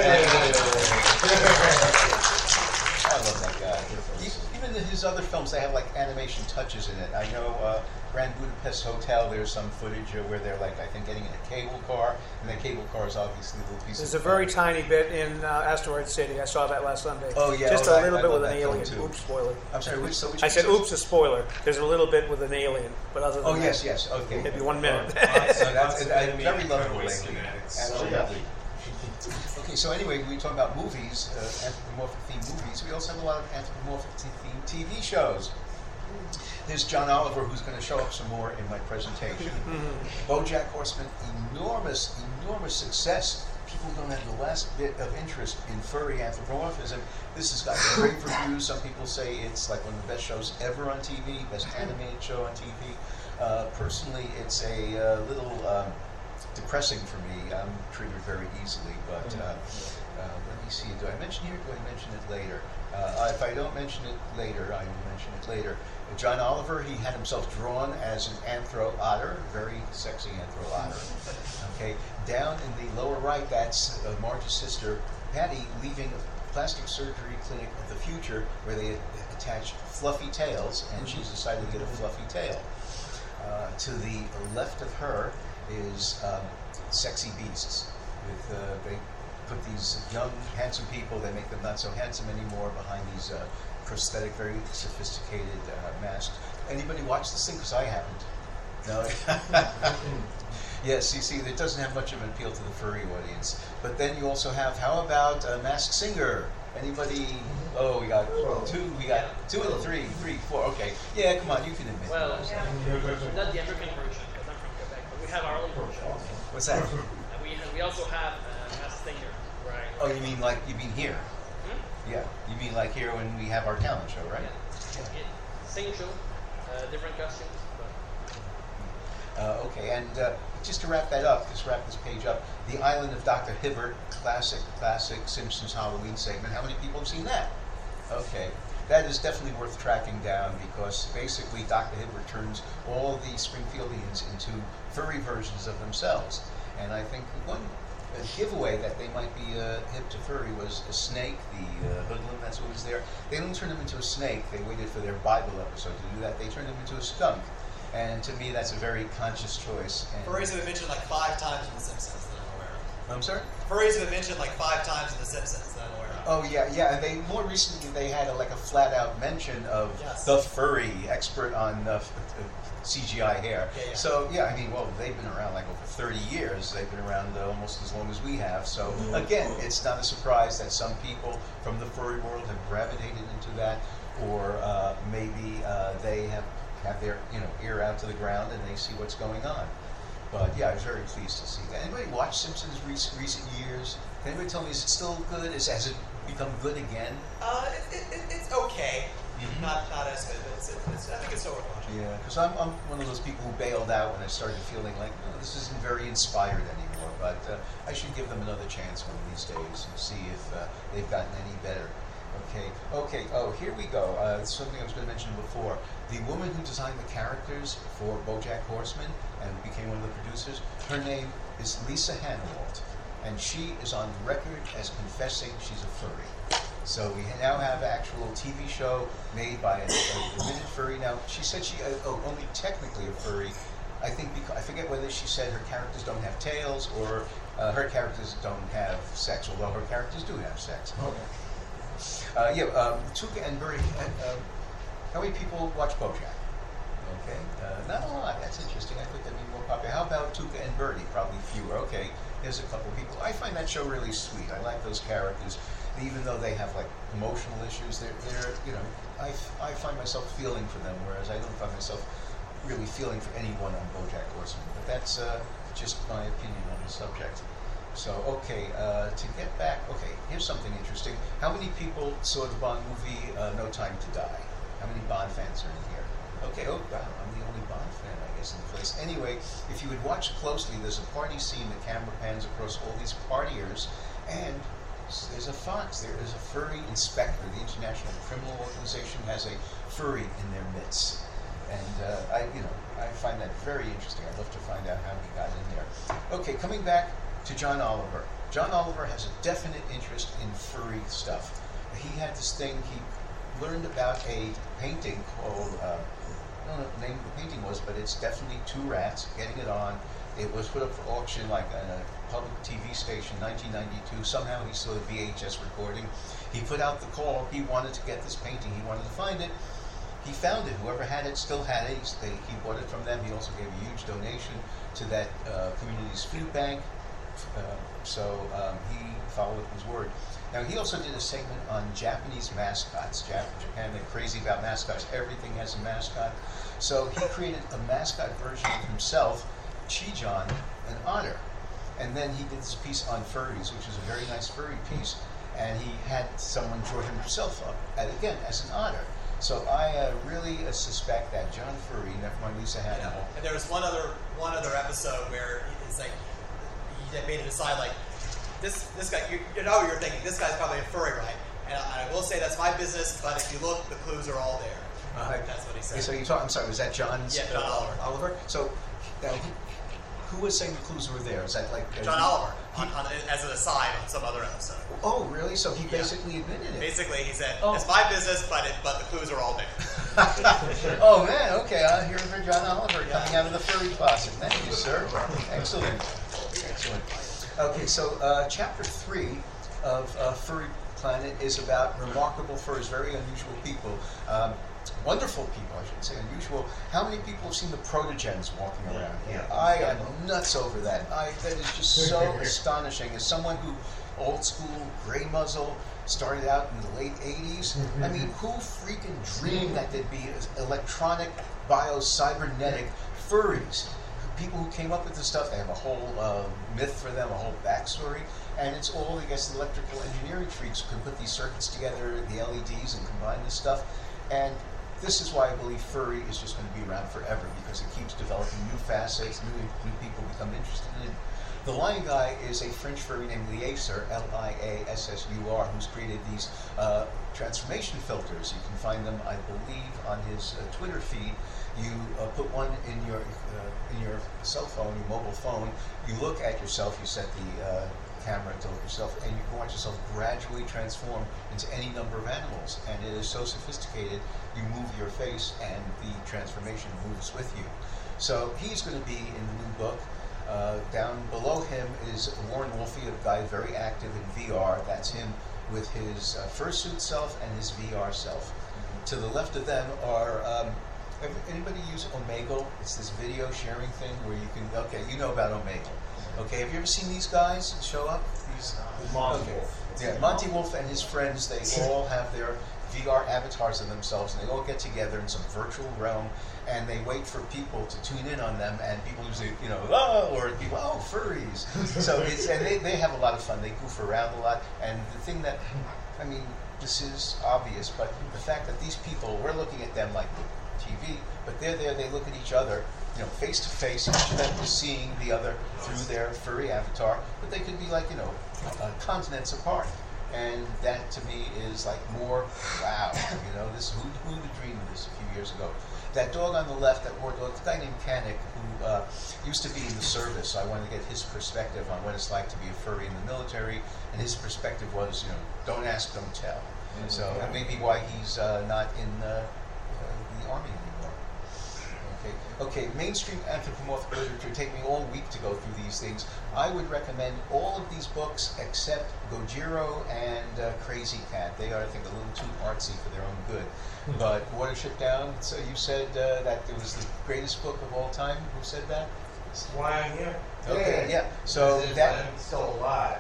I love that guy. Even in his other films, they have like animation touches in it. I know uh, Grand Budapest Hotel, there's some footage uh, where they're like, I think, getting in a cable car, and that cable car is obviously a little piece There's of a very tiny bit in uh, Asteroid City. I saw that last Sunday. Oh, yeah. Just oh, a little I, bit I with love an that film, alien. too. Oops, spoiler. I'm sorry, which, so which I said, pieces? oops, a spoiler. There's a little bit with an alien, but other than Oh, that, yes, yes, okay. maybe one minute. So that's a very lovable Waste lady. schematics. Absolutely. Okay, so anyway, we talk about movies, uh, anthropomorphic themed movies. We also have a lot of anthropomorphic themed T V shows. There's John Oliver, who's going to show up some more in my presentation. BoJack Horseman, enormous, enormous success. People don't have the last bit of interest in furry anthropomorphism. This has got great reviews. Some people say it's like one of the best shows ever on T V, best animated show on T V. Uh, personally, it's a uh, little um, depressing for me. I'm triggered very easily, but uh, uh, let me see. Do I mention here? Do I mention it later? Uh, if I don't mention it later, I will mention it later. John Oliver, he had himself drawn as an anthro otter, very sexy anthro otter. Okay, down in the lower right, that's uh, Marge's sister, Patty, leaving a plastic surgery clinic of the future where they attach fluffy tails, and she's decided to get a fluffy tail. Uh, to the left of her is um, Sexy Beasts. With uh, they put these young, handsome people, they make them not so handsome anymore behind these uh, prosthetic, very sophisticated uh, masks. Anybody watch this thing? Because I haven't. No. Yes, you see, it doesn't have much of an appeal to the furry audience. But then you also have, how about a Masked Singer? Anybody? Oh, we got two. We got two and three, three, four. Okay. Yeah, come on, you can admit. Well, it. not the American version, because I'm from Quebec, but we have our own version. What's that? And we we also have uh, Masked Singer, right? Oh, you mean like you mean here? Hmm? Yeah, you mean like here when we have our talent show, right? Yeah. Yeah. Same show, uh, different costumes. But... Uh, okay, and uh, just to wrap that up, just wrap this page up, The Island of Doctor Hibbert, classic, classic Simpsons Halloween segment. How many people have seen that? Okay, that is definitely worth tracking down because basically Doctor Hibbert turns all the Springfieldians into furry versions of themselves. And I think one a giveaway that they might be uh, hip to furry was a snake, the uh, hoodlum that's always there. They didn't turn him into a snake. They waited for their Bible episode to do that. They turned him into a skunk. And to me, that's a very conscious choice. And Furries have been mentioned like five times in The Simpsons that I'm aware of. I'm sorry? Furries have been mentioned like five times in The Simpsons that I'm aware of. Oh, yeah, yeah. And they more recently, they had a, like a flat-out mention of Yes. the furry, expert on uh, f- uh, C G I hair. Yeah, yeah. So, yeah, I mean, well, they've been around like over thirty years. They've been around uh, almost as long as we have. So, again, it's not a surprise that some people from the furry world have gravitated into that, or uh, maybe uh, they have have their you know ear out to the ground and they see what's going on. But yeah, I was very pleased to see that. Anybody watch Simpsons recent, recent years? Can anybody tell me, is it still good? Is, has it become good again? Uh, it, it, it's okay. Mhm. Not not as good, but it's, it's, I think it's still worth watching. Yeah, because I'm, I'm one of those people who bailed out when I started feeling like, oh, this isn't very inspired anymore. But uh, I should give them another chance one of these days and see if uh, they've gotten any better. Okay, okay, oh, here we go. Uh, something I was going to mention before. The woman who designed the characters for BoJack Horseman and became one of the producers, her name is Lisa Hanawalt, and she is on record as confessing she's a furry. So we now have an actual T V show made by an admitted furry. Now, she said she, uh, oh, only technically a furry. I think, because, I forget whether she said her characters don't have tails or uh, her characters don't have sex, although her characters do have sex. Okay. Uh, yeah, um, Tuca and Birdie. Uh, um, how many people watch BoJack? Okay, uh, not a lot. That's interesting. I thought that'd be more popular. How about Tuca and Birdie? Probably fewer. Okay, there's a couple people. I find that show really sweet. I like those characters, even though they have like emotional issues. They're, they're you know, I, I find myself feeling for them, whereas I don't find myself really feeling for anyone on BoJack Horseman. But that's uh, just my opinion on the subject. So, okay, uh, to get back, okay, here's something interesting. How many people saw the Bond movie uh, No Time to Die? How many Bond fans are in here? Okay, oh, wow, I'm the only Bond fan, I guess, in the place. Anyway, if you would watch closely, there's a party scene, the camera pans across all these partiers, and there's a fox, there is a furry inspector. The International Criminal Organization has a furry in their midst. And uh, I, you know, I find that very interesting. I'd love to find out how he got in there. Okay, coming back to John Oliver. John Oliver has a definite interest in furry stuff. He had this thing, he learned about a painting called, uh, I don't know what the name of the painting was, but it's definitely two rats getting it on. It was put up for auction like on a public T V station, nineteen ninety-two. Somehow he saw the V H S recording. He put out the call. He wanted to get this painting. He wanted to find it. He found it. Whoever had it still had it. He, they, he bought it from them. He also gave a huge donation to that uh, community's food bank. Uh, so um, he followed his word. Now, he also did a segment on Japanese mascots. Jap- Japan, they're crazy about mascots. Everything has a mascot. So he created a mascot version of himself, Chijon, an otter. And then he did this piece on furries, which is a very nice furry piece. And he had someone draw himself up, and again, as an otter. So I uh, really uh, suspect that John Furry, never mind Lisa Hannibal. Yeah. And there was one other one other episode where it's like he made a decide like this this guy. You, you know, you're thinking this guy's probably a furry, right? And I, I will say that's my business, but if you look, the clues are all there. Uh, That's what he said. Okay, so you talk. I'm sorry. Was that John's? Yeah, John uh, Oliver. Oliver. So, now, who, who was saying the clues were there? Is that like uh, John he- Oliver, he- on, on, as an aside on some other episode. Oh, really? So he Yeah. basically admitted it. Basically, he said, Oh. "It's my business, but it, but the clues are all there." Oh man, okay. I'm here for John Oliver coming out of the furry closet. Thank you, sir. Excellent. Excellent. Okay, so uh, chapter three of uh, Furry Planet is about remarkable furs, very unusual people. Um, wonderful people, I should say, unusual. How many people have seen the protogens walking around here? I am nuts over that. I, that is just so astonishing. As someone who, old school, gray muzzle, started out in the late eighties, I mean, who freaking dreamed that there'd be electronic, bio-cybernetic furries? People who came up with this stuff, they have a whole uh, myth for them, a whole backstory, and it's all, I guess, electrical engineering freaks who can put these circuits together, the L E Ds, and combine this stuff. And this is why I believe furry is just going to be around forever, because it keeps developing new facets, new, new people become interested in it. The Lion Guy is a French furry named Liaser, L I A S S U R, who's created these uh, transformation filters. You can find them, I believe, on his uh, Twitter feed. You uh, put one in your uh, in your cell phone, your mobile phone. You look at yourself. You set the uh, camera to look at yourself, and you can watch yourself gradually transform into any number of animals. And it is so sophisticated. You move your face, and the transformation moves with you. So he's going to be in the new book. Uh, down below him is Warren Wolfe, a guy very active in V R. That's him with his uh, fursuit self and his V R self. Mm-hmm. To the left of them are. Um, Anybody use Omegle? It's this video sharing thing where you can. Okay, you know about Omegle. Okay, have you ever seen these guys show up? These Monty okay. Wolf. Yeah, Monty Wolf and his friends. They all have their V R avatars of themselves, and they all get together in some virtual realm, and they wait for people to tune in on them. And people usually, you know, oh, or people, oh, furries. So it's and they, they have a lot of fun. They goof around a lot, and the thing that, I mean, this is obvious, but the fact that these people, we're looking at them like T V, but they're there, they look at each other, you know, face to face. Each of them is seeing the other through their furry avatar, but they could be like, you know, uh, continents apart. And that to me is like more, wow, you know, this who, who would have dreamed this a few years ago? That dog on the left, that war dog, the guy named Kanik, who uh, used to be in the service, so I wanted to get his perspective on what it's like to be a furry in the military, and his perspective was, you know, don't ask, don't tell. Mm-hmm. So that may be why he's uh, not in uh, the army anymore. Okay, okay. Mainstream anthropomorphic literature. Take me all week to go through these things. I would recommend all of these books except Gojira and uh, Crazy Cat. They are, I think, a little too artsy for their own good. But Watership Down. So you said uh, that it was the greatest book of all time. Who said that? That's why I'm here. Okay, yeah. So that I'm still alive.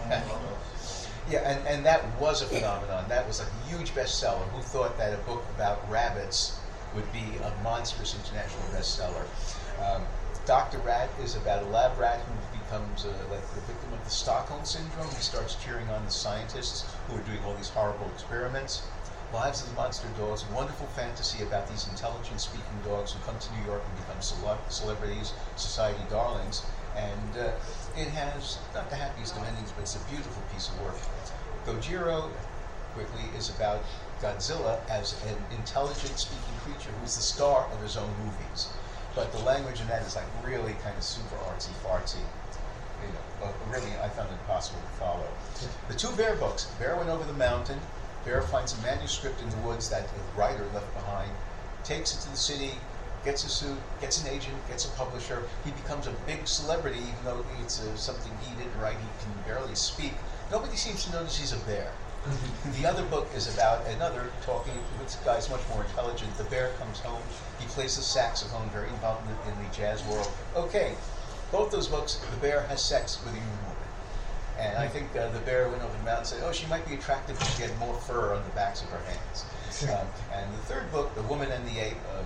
Yeah, and, and that was a phenomenon. That was like a huge bestseller. Who thought that a book about rabbits would be a monstrous international bestseller? Um, Doctor Rat is about a lab rat who becomes uh, like the victim of the Stockholm Syndrome. He starts cheering on the scientists who are doing all these horrible experiments. Lives of the Monster Dogs, wonderful fantasy about these intelligent speaking dogs who come to New York and become cele- celebrities, society darlings. And uh, it has not the happiest of endings, but it's a beautiful piece of work. Gojira, quickly, is about Godzilla as an intelligent speaking creature who's the star of his own movies. But the language in that is like really kind of super artsy fartsy. You know, but really, I found it impossible to follow. The two Bear books. Bear went over the mountain. Bear finds a manuscript in the woods that the writer left behind, takes it to the city, gets a suit, gets an agent, gets a publisher. He becomes a big celebrity, even though it's uh, something he didn't write. He can barely speak. Nobody seems to notice he's a bear. The other book is about another talking, this guy's much more intelligent. The bear comes home, he plays the saxophone, very involved in the, in the jazz world. Okay, both those books, the bear has sex with a human woman. And I think uh, the bear went over the mountain and said, oh, she might be attractive if she had more fur on the backs of her hands. Um, and the third book, The Woman and the Ape, uh,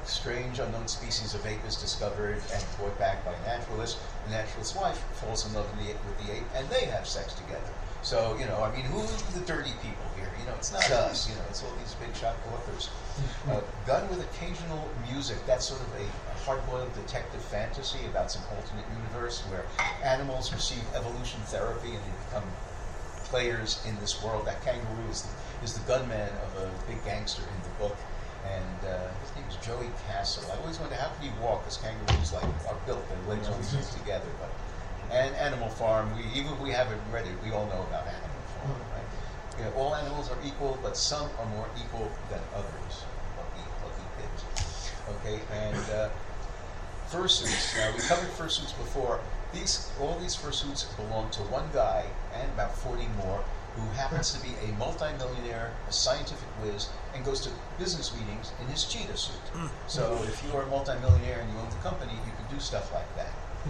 strange unknown species of ape is discovered and brought back by a naturalist. The naturalist's wife falls in love with the, ape, with the ape, and they have sex together. So, you know, I mean, who are the dirty people here? You know, it's not us, you know, it's all these big shot authors. Uh, done with occasional music, that's sort of a, a hard-boiled detective fantasy about some alternate universe where animals receive evolution therapy and they become players in this world. That kangaroo is the, is the gunman of a big gangster in the book, and uh, his name is Joey Castle. I always wonder how can he walk, because kangaroos like are built, their legs always stick together. But and Animal Farm, we even if we haven't read it, we all know about Animal Farm, right? You know, all animals are equal, but some are more equal than others. Lucky, lucky pigs. Okay, and uh, fursuits. Now we covered fursuits before. These all these fursuits belong to one guy and about forty more, who happens to be a multimillionaire, a scientific whiz, and goes to business meetings in his cheetah suit. So if you are a multimillionaire and you own the company, you can do stuff like that.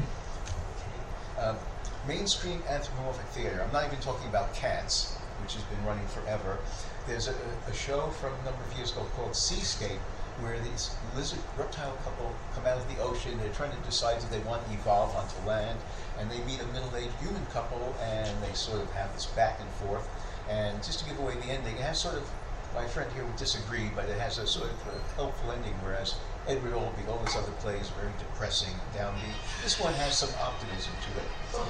Um, mainstream anthropomorphic theater. I'm not even talking about Cats, which has been running forever. There's a, a show from a number of years ago called Seascape, where these lizard reptile couple come out of the ocean. They're trying to decide if they want to evolve onto land, and they meet a middle-aged human couple, and they sort of have this back and forth. And just to give away the ending, it has sort of, my friend here would disagree, but it has a sort of a helpful ending, whereas Edward Albee, all his other plays, are very depressing, downbeat. This one has some optimism to it.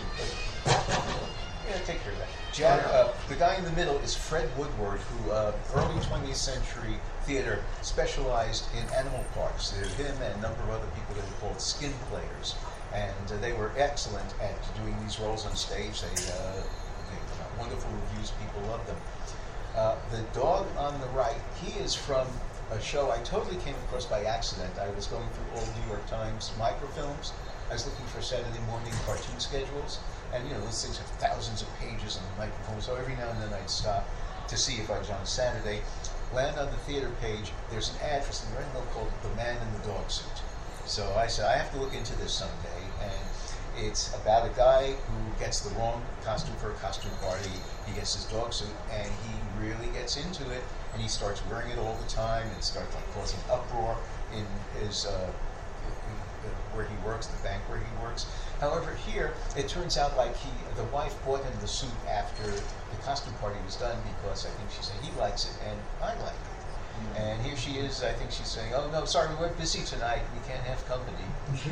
Yeah, take care of that. Jack, uh, the guy in the middle is Fred Woodward, who uh, early twentieth century theater specialized in animal parts. There's him and a number of other people that were called skin players, and uh, they were excellent at doing these roles on stage. They, uh, they got wonderful reviews. People loved them. Uh, the dog on the right, he is from a show I totally came across by accident. I was going through old New York Times microfilms. I was looking for Saturday morning cartoon schedules, and you know, those things have thousands of pages on the microfilm, so every now and then I'd stop to see if I was on a Saturday. Land on the theater page, there's an ad for something right now called The Man in the Dog Suit. So I said, I have to look into this someday, and it's about a guy who gets the wrong costume for a costume party. He gets his dog suit, and he really gets into it, and he starts wearing it all the time, and starts like causing uproar in his uh, where he works, the bank where he works. However, here it turns out like he, the wife bought him the suit after the costume party was done, because I think she said he likes it and I like it. Mm-hmm. And here she is, I think she's saying, "Oh no, sorry, we're busy tonight. We can't have company."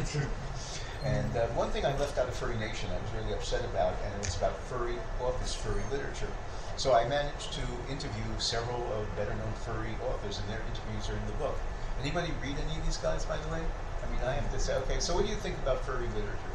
And uh, one thing I left out of Furry Nation I was really upset about, and it was about furry authors, furry literature. So I managed to interview several of better-known furry authors, and their interviews are in the book. Anybody read any of these guys, by the way? I mean, I have to say, okay, so what do you think about furry literature?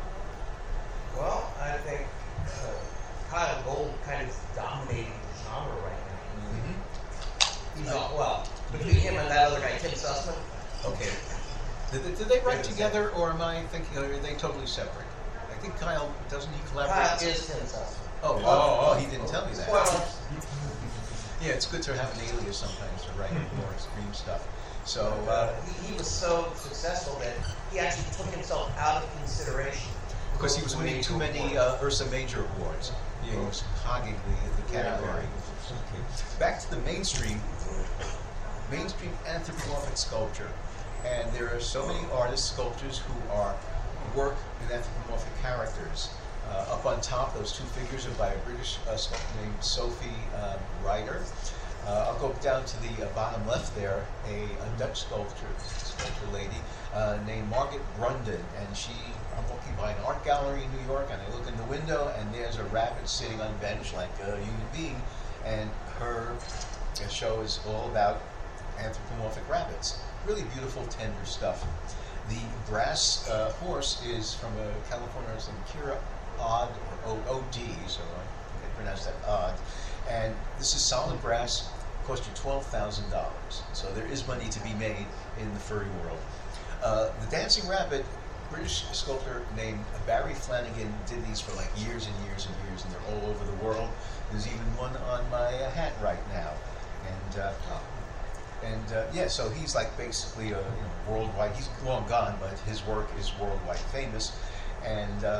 Well, I think uh, Kyle Gold kind of dominating the genre right now. Mm-hmm. He's all, well, between him and that other guy, Tim Sussman. Okay. Did they, did they write together, or am I thinking, are they totally separate? I think Kyle, doesn't he collaborate? Kyle is Tim Sussman. Oh, oh, oh, he didn't tell me that. Well, yeah, it's good to have an alias sometimes to write more extreme stuff. So, uh, uh, he, he was so successful that he actually took himself out of consideration. because he was winning too many uh, Ursa Major awards. He was hogging the, the category. Okay. Back to the mainstream, mainstream anthropomorphic sculpture. And there are so many artists, sculptors who are work with anthropomorphic characters. Uh, up on top, those two figures are by a British uh, sculptor named Sophie um, Ryder. Uh, I'll go down to the uh, bottom left there, a, a Dutch sculptor, sculptor lady uh, named Margaret Brunden, and she, I'm walking by an art gallery in New York, and I look in the window, and there's a rabbit sitting on a bench like a human being, and her uh, show is all about anthropomorphic rabbits. Really beautiful, tender stuff. The brass uh, horse is from a California artist named Kira Odd, or O D, so I pronounce that Odd. And this is solid brass, cost you twelve thousand dollars. So there is money to be made in the furry world. Uh, the dancing rabbit, British sculptor named Barry Flanagan did these for like years and years and years, and they're all over the world. There's even one on my uh, hat right now. And uh, and uh, yeah, so he's like basically a you know, worldwide, he's long gone, but his work is worldwide famous. And uh,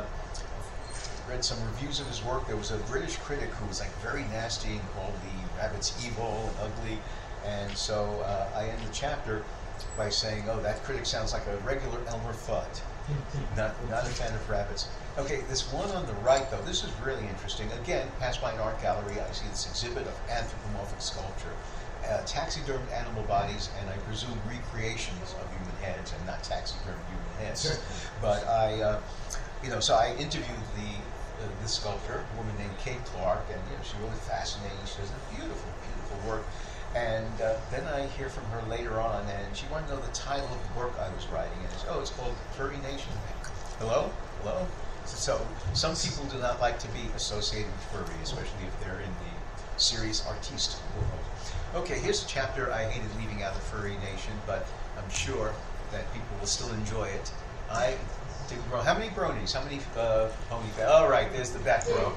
read some reviews of his work. There was a British critic who was like very nasty and called the rabbits evil and ugly. And so uh, I end the chapter by saying, "Oh, that critic sounds like a regular Elmer Fudd." not, not a fan of rabbits. Okay, this one on the right, though, this is really interesting. Again, passed by an art gallery, I see this exhibit of anthropomorphic sculpture, uh, taxidermed animal bodies, and I presume recreations of human heads, and not taxidermed human heads. But I, uh, you know, so I interviewed the uh, this sculptor, a woman named Kate Clark, and you know, she's really fascinating. She does a beautiful, beautiful work. And uh, then I hear from her later on, and she wanted to know the title of the work I was writing. And it's, oh, it's called Furry Nation. Hello? Hello? So some people do not like to be associated with furry, especially if they're in the serious artiste world. Okay, here's a chapter I hated leaving out of Furry Nation, but I'm sure that people will still enjoy it. I did bro- How many bronies? How many uh, pony? All right, there's the back row.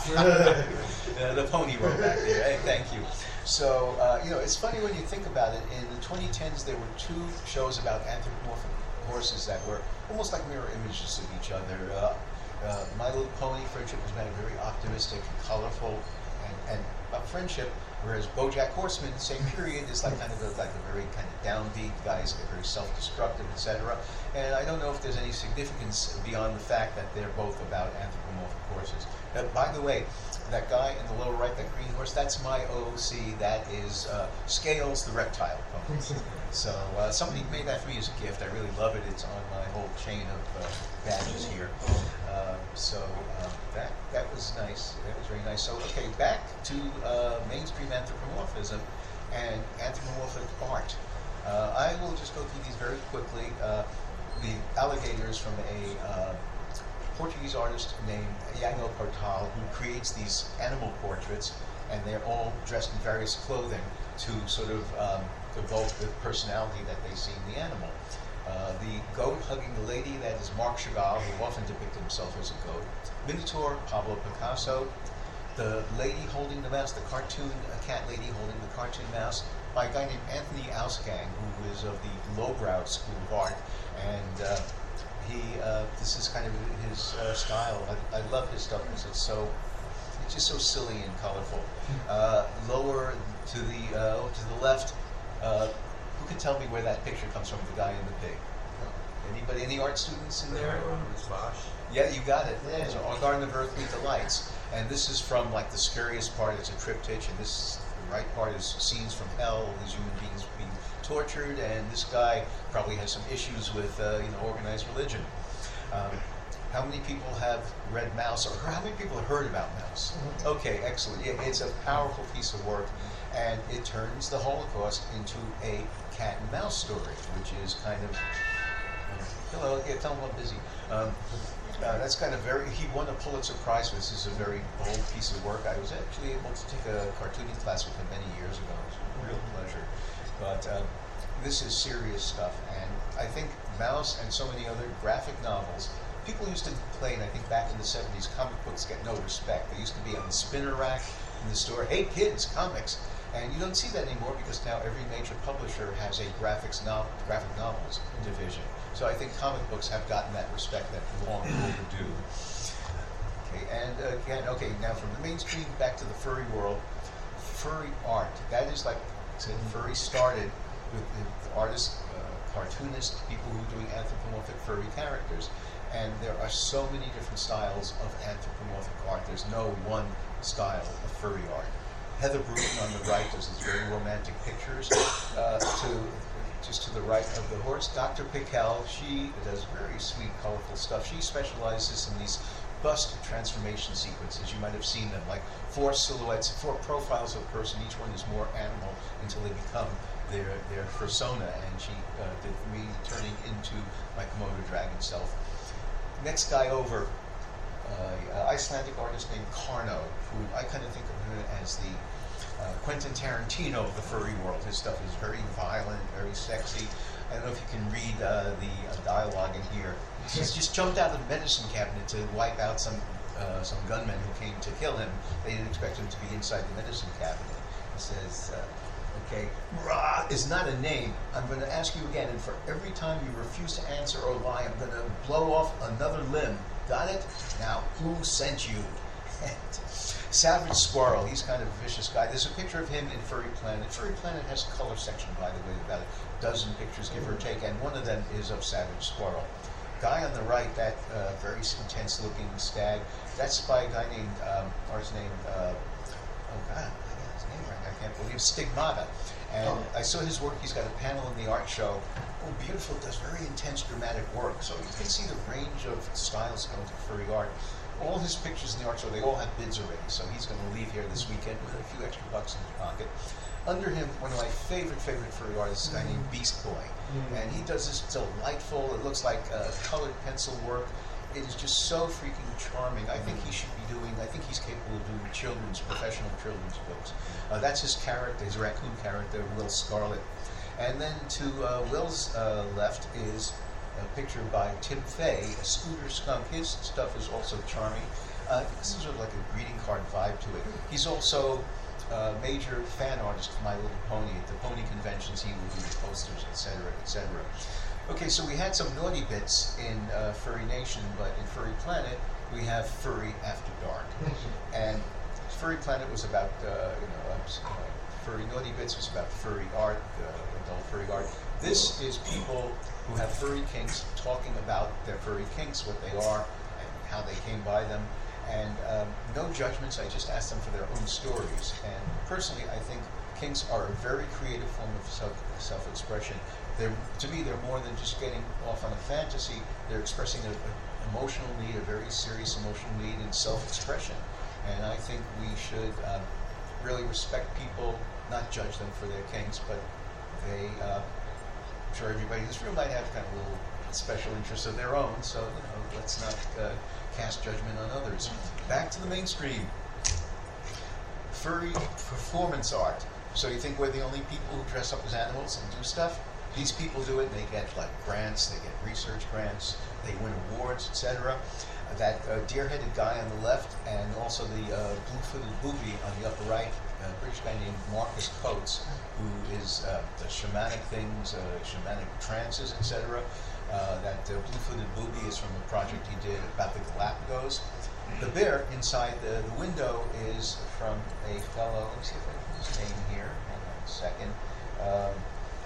uh, the pony row back there. Hey, thank you. So, uh, you know, it's funny when you think about it. In the twenty tens, there were two shows about anthropomorphic horses that were almost like mirror images of each other. Uh, uh, My Little Pony, Friendship, was kind of very optimistic and colorful and, and about friendship, whereas BoJack Horseman, same period, is like kind of a, like a very kind of downbeat. Guys get very self-destructive, et cetera. And I don't know if there's any significance beyond the fact that they're both about anthropomorphic horses. Uh, by the way, that guy in the lower right, that green horse, that's my O C. That is uh, Scales, the reptile pony. So uh, somebody made that for me as a gift. I really love it. It's on my whole chain of uh, badges here. Uh, so uh, that that was nice. That was very nice. So okay, back to uh, mainstream anthropomorphism and anthropomorphic art. Uh, I will just go through these very quickly. Uh, the alligators from a uh, Portuguese artist named Iago Portal, who creates these animal portraits, and they're all dressed in various clothing to sort of um, evoke the personality that they see in the animal. Uh, the goat hugging the lady, that is Marc Chagall, who often depicted himself as a goat. Minotaur, Pablo Picasso. The lady holding the mouse, the cartoon a cat lady holding the cartoon mouse, by a guy named Anthony Ausgang, who is of the lowbrow school of art, and uh, he uh, this is kind of his uh, style. I, I love his stuff because it's so it's just so silly and colorful. Uh, lower to the uh, to the left, uh, who can tell me where that picture comes from? The guy and the pig. Anybody? Any art students in there? Yeah, you got it. Yeah, so on Garden of Earth, Meet the Lights, and this is from like the scariest part. It's a triptych, and this the right part is scenes from hell. All these human beings being tortured, and this guy probably has some issues with uh, you know organized religion. Um, how many people have read Mouse, or how many people have heard about Mouse? Okay, excellent. It, it's a powerful piece of work, and it turns the Holocaust into a cat and mouse story, which is kind of uh, hello. Yeah, tell them I'm busy. Um, uh, that's kind of very. He won a Pulitzer Prize for this. This is a very bold piece of work. I was actually able to take a cartooning class with him many years ago. It was a real pleasure. But uh, this is serious stuff, and I think Mouse and so many other graphic novels, people used to complain, I think back in the seventies, comic books get no respect. They used to be on the spinner rack in the store, hey kids, comics. And you don't see that anymore because now every major publisher has a graphics no- graphic novels division. So I think comic books have gotten that respect that long overdue. Okay, and uh, again, okay, now from the mainstream back to the furry world, furry art, that is like said, furry started with the artists, uh, cartoonists, people who are doing anthropomorphic furry characters. And there are so many different styles of anthropomorphic art. There's no one style of furry art. Heather Bruton on the right does these very romantic pictures. Uh, to just to the right of the horse, Doctor Pickell, she does very sweet, colorful stuff. She specializes in these bust transformation sequences. You might have seen them, like four silhouettes, four profiles of a person. Each one is more animal until they become their their persona. And she uh, did me turning into my Komodo dragon self. Next guy over, uh, Icelandic artist named Karno, who I kind of think of him as the uh, Quentin Tarantino of the furry world. His stuff is very violent, very sexy. I don't know if you can read uh, the uh, dialogue in here. He's just jumped out of the medicine cabinet to wipe out some uh, some gunmen who came to kill him. They didn't expect him to be inside the medicine cabinet. He says, uh, okay, Ra is not a name. I'm going to ask you again, and for every time you refuse to answer or lie, I'm going to blow off another limb. Got it? Now, who sent you? Savage Squirrel, he's kind of a vicious guy. There's a picture of him in Furry Planet. Furry Planet has a color section, by the way, about a dozen pictures, give or take, and one of them is of Savage Squirrel. Guy on the right, that uh, very intense-looking stag, that's by a guy named, um, or his name, uh, oh God, I got his name right, I can't believe, Stigmata. And oh. I saw his work, he's got a panel in the art show. Oh, beautiful, does very intense, dramatic work. So you can see the range of styles going to furry art. All his pictures in the art show, they all have bids already, so he's going to leave here this weekend with a few extra bucks in his pocket. Under him, one of my favorite, favorite furry artists, a guy named Beast Boy. Mm-hmm. And he does this delightful, it looks like uh, colored pencil work. It is just so freaking charming. I think he should be doing, I think he's capable of doing children's, professional children's books. Uh, that's his character, his raccoon character, Will Scarlet. And then to uh, Will's uh, left is a picture by Tim Fay, a scooter skunk. His stuff is also charming. Uh, this is sort of like a greeting card vibe to it. He's also a major fan artist of My Little Pony. At the pony conventions, he will do the posters, et cetera, et cetera. Okay, so we had some naughty bits in uh, Furry Nation, but in Furry Planet, we have Furry After Dark. And Furry Planet was about, uh, you know, uh, Furry Naughty Bits was about furry art, uh, adult furry art. This is people who have furry kinks talking about their furry kinks, what they are, and how they came by them. And um, no judgments, I just asked them for their own stories. And personally, I think kinks are a very creative form of self, self-expression. They're, to me, they're more than just getting off on a fantasy. They're expressing an emotional need, a very serious emotional need in self-expression. And I think we should uh, really respect people, not judge them for their kinks, but they, uh, I'm sure everybody in this room might have kind of a little special interests of their own, so you know, let's not uh, cast judgment on others. Back to the mainstream. Furry performance art. So you think we're the only people who dress up as animals and do stuff? These people do it, and they get like grants, they get research grants, they win awards, et cetera. Uh, that uh, deer-headed guy on the left, and also the uh, blue-footed booby on the upper right, a British guy named Marcus Coates, who is uh, the shamanic things, uh, shamanic trances, et cetera. Uh, that uh, blue-footed booby is from a project he did about the Galapagos. The bear inside the, the window is from a fellow, let me see if I can get his name here, hang on a second. Um,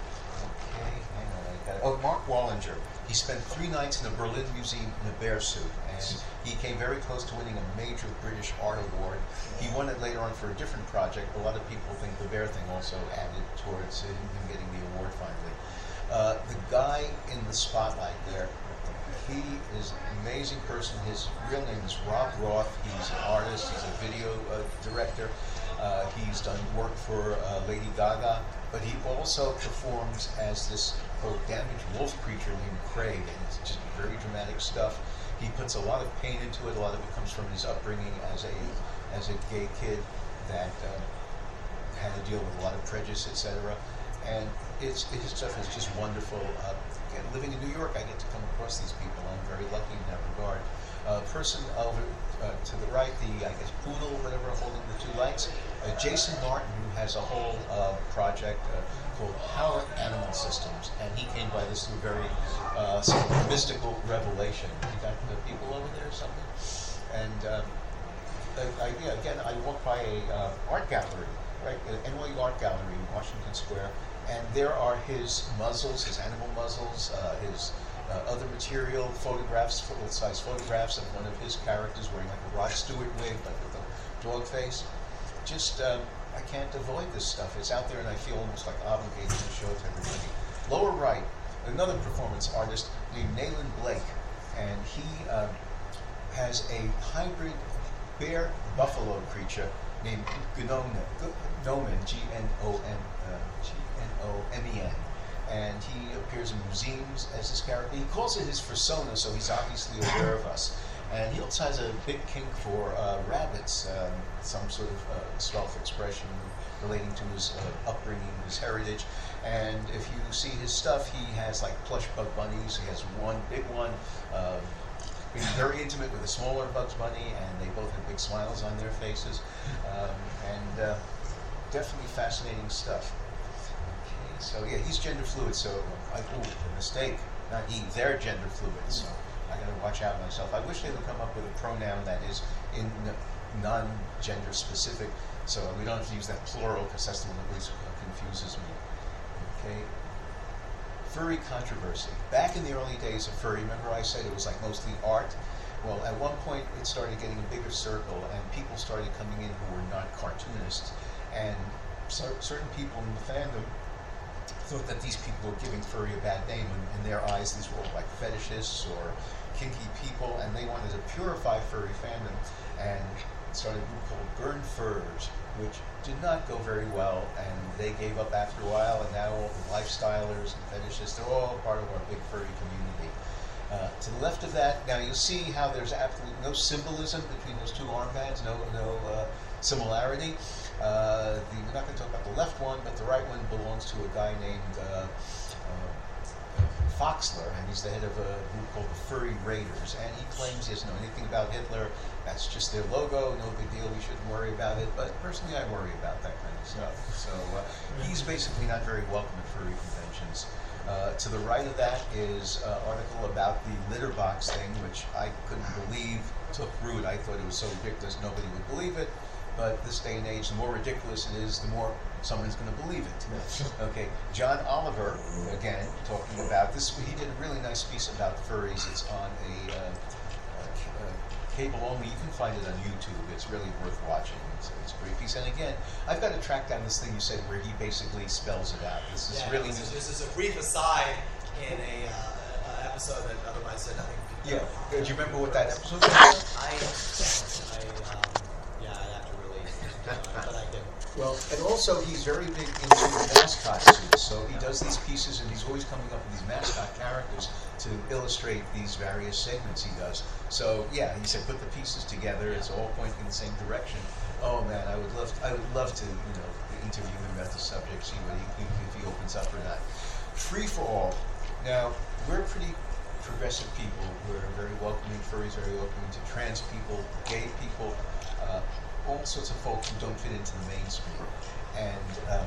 okay, hang on, I got it. Oh, Mark Wallinger. He spent three nights in the Berlin Museum in a bear suit, and he came very close to winning a major British art award. He won it later on for a different project. A lot of people think the bear thing also added towards him getting the award finally. Uh, the guy in the spotlight there, he is an amazing person. His real name is Rob Roth. He's an artist. He's a video uh, director. Uh, he's done work for uh, Lady Gaga, but he also performs as this quote, damaged wolf creature named Craig, and it's just very dramatic stuff. He puts a lot of pain into it. A lot of it comes from his upbringing as a as a gay kid that uh, had to deal with a lot of prejudice, et cetera. And it's, his stuff is just wonderful. Uh, again, living in New York, I get to come across these people. I'm very lucky in that regard. Uh, person over uh, to the right, the I guess poodle, whatever, holding the two lights, uh, Jason Martin, who has a whole uh, project uh, called Power Animal Systems, and he came by this through a very uh, sort of mystical revelation. You got the people over there or something? And um, I, I, yeah, again, I walked by a uh, art gallery, right, the N Y U Art Gallery in Washington Square, and there are his muzzles, his animal muzzles, uh, his uh, other material, photographs, full-size photographs of one of his characters wearing like a Rod Stewart wig, like with a dog face. Just, um, I can't avoid this stuff. It's out there, and I feel almost like obligated to show it to everybody. Lower right, another performance artist named Nayland Blake, and he uh, has a hybrid bear buffalo creature named Gnomon, G N O M, G N O M E N. And he appears in museums as this character. He calls it his persona, so he's obviously aware of us. And he also has a big kink for uh, rabbits, um, some sort of uh, self-expression relating to his uh, upbringing, his heritage. And if you see his stuff, he has like plush Bug Bunnies. He has one big one. Um, he's very intimate with a smaller Bugs Bunny, and they both have big smiles on their faces. Um, and uh, definitely fascinating stuff. Okay, so yeah, he's gender fluid, so I, ooh, a mistake. Not he, they're gender fluid, so I gotta watch out myself. I wish they would come up with a pronoun that is in non-gender specific, so we don't have to use that plural because that's the one that always uh, confuses me. Okay. Furry controversy. Back in the early days of furry, remember I said it was like mostly art? Well, at one point it started getting a bigger circle, and people started coming in who were not cartoonists, and cer- certain people in the fandom thought that these people were giving furry a bad name. In, in their eyes, these were all like fetishists or kinky people, and they wanted to purify furry fandom, and started a group called Burn Furs, which did not go very well, and they gave up after a while, and now all the lifestylers and fetishists, they're all part of our big furry community. Uh, to the left of that, now you'll see how there's absolutely no symbolism between those two armbands, no, no uh, similarity. Uh, the, we're not going to talk about the left one, but the right one belongs to a guy named uh, uh, Foxler, and he's the head of a group called the Furry Raiders, and he claims he doesn't know anything about Hitler. That's just their logo, no big deal, we shouldn't worry about it, but personally I worry about that kind of stuff. So uh, he's basically not very welcome at furry conventions. Uh, to the right of that is an article about the litter box thing, which I couldn't believe took root. I thought it was so ridiculous nobody would believe it. But this day and age, the more ridiculous it is, the more someone's going to believe it. Okay, John Oliver, again, talking about this. He did a really nice piece about furries. It's on a, uh, a, a cable only. You can find it on YouTube. It's really worth watching. It's, it's a great piece. And again, I've got to track down this thing you said where he basically spells it out. This is yeah, really this is, this is a brief aside in a uh, uh, episode that otherwise said nothing. Yeah. Do you remember what that episode was? I, I um, yeah, I'd have to really, but I did. Well, and also he's very big into mascot suits, so he does these pieces, and he's always coming up with these mascot characters to illustrate these various segments he does. So yeah, he said put the pieces together; it's all pointing in the same direction. Oh man, I would love, to, I would love to, you know, interview him about the subject, see what he, if he opens up or not. Free for all. Now we're pretty progressive people. We're very welcoming. Furries very welcoming to trans people, gay people. Uh, all sorts of folk who don't fit into the mainstream. And um,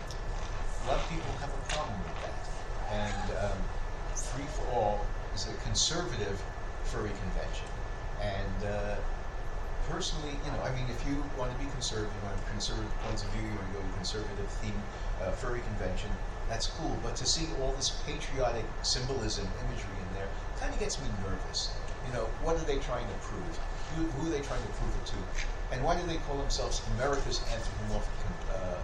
a lot of people have a problem with that. And um, Free for All is a conservative furry convention. And uh, personally, you know, I mean, if you want to be conservative, you want to have conservative points of view, you want to go to a conservative theme uh, furry convention, that's cool. But to see all this patriotic symbolism, imagery in there, kind of gets me nervous. You know, what are they trying to prove? Who, who are they trying to prove it to? And why do they call themselves America's Anthropomorphic uh,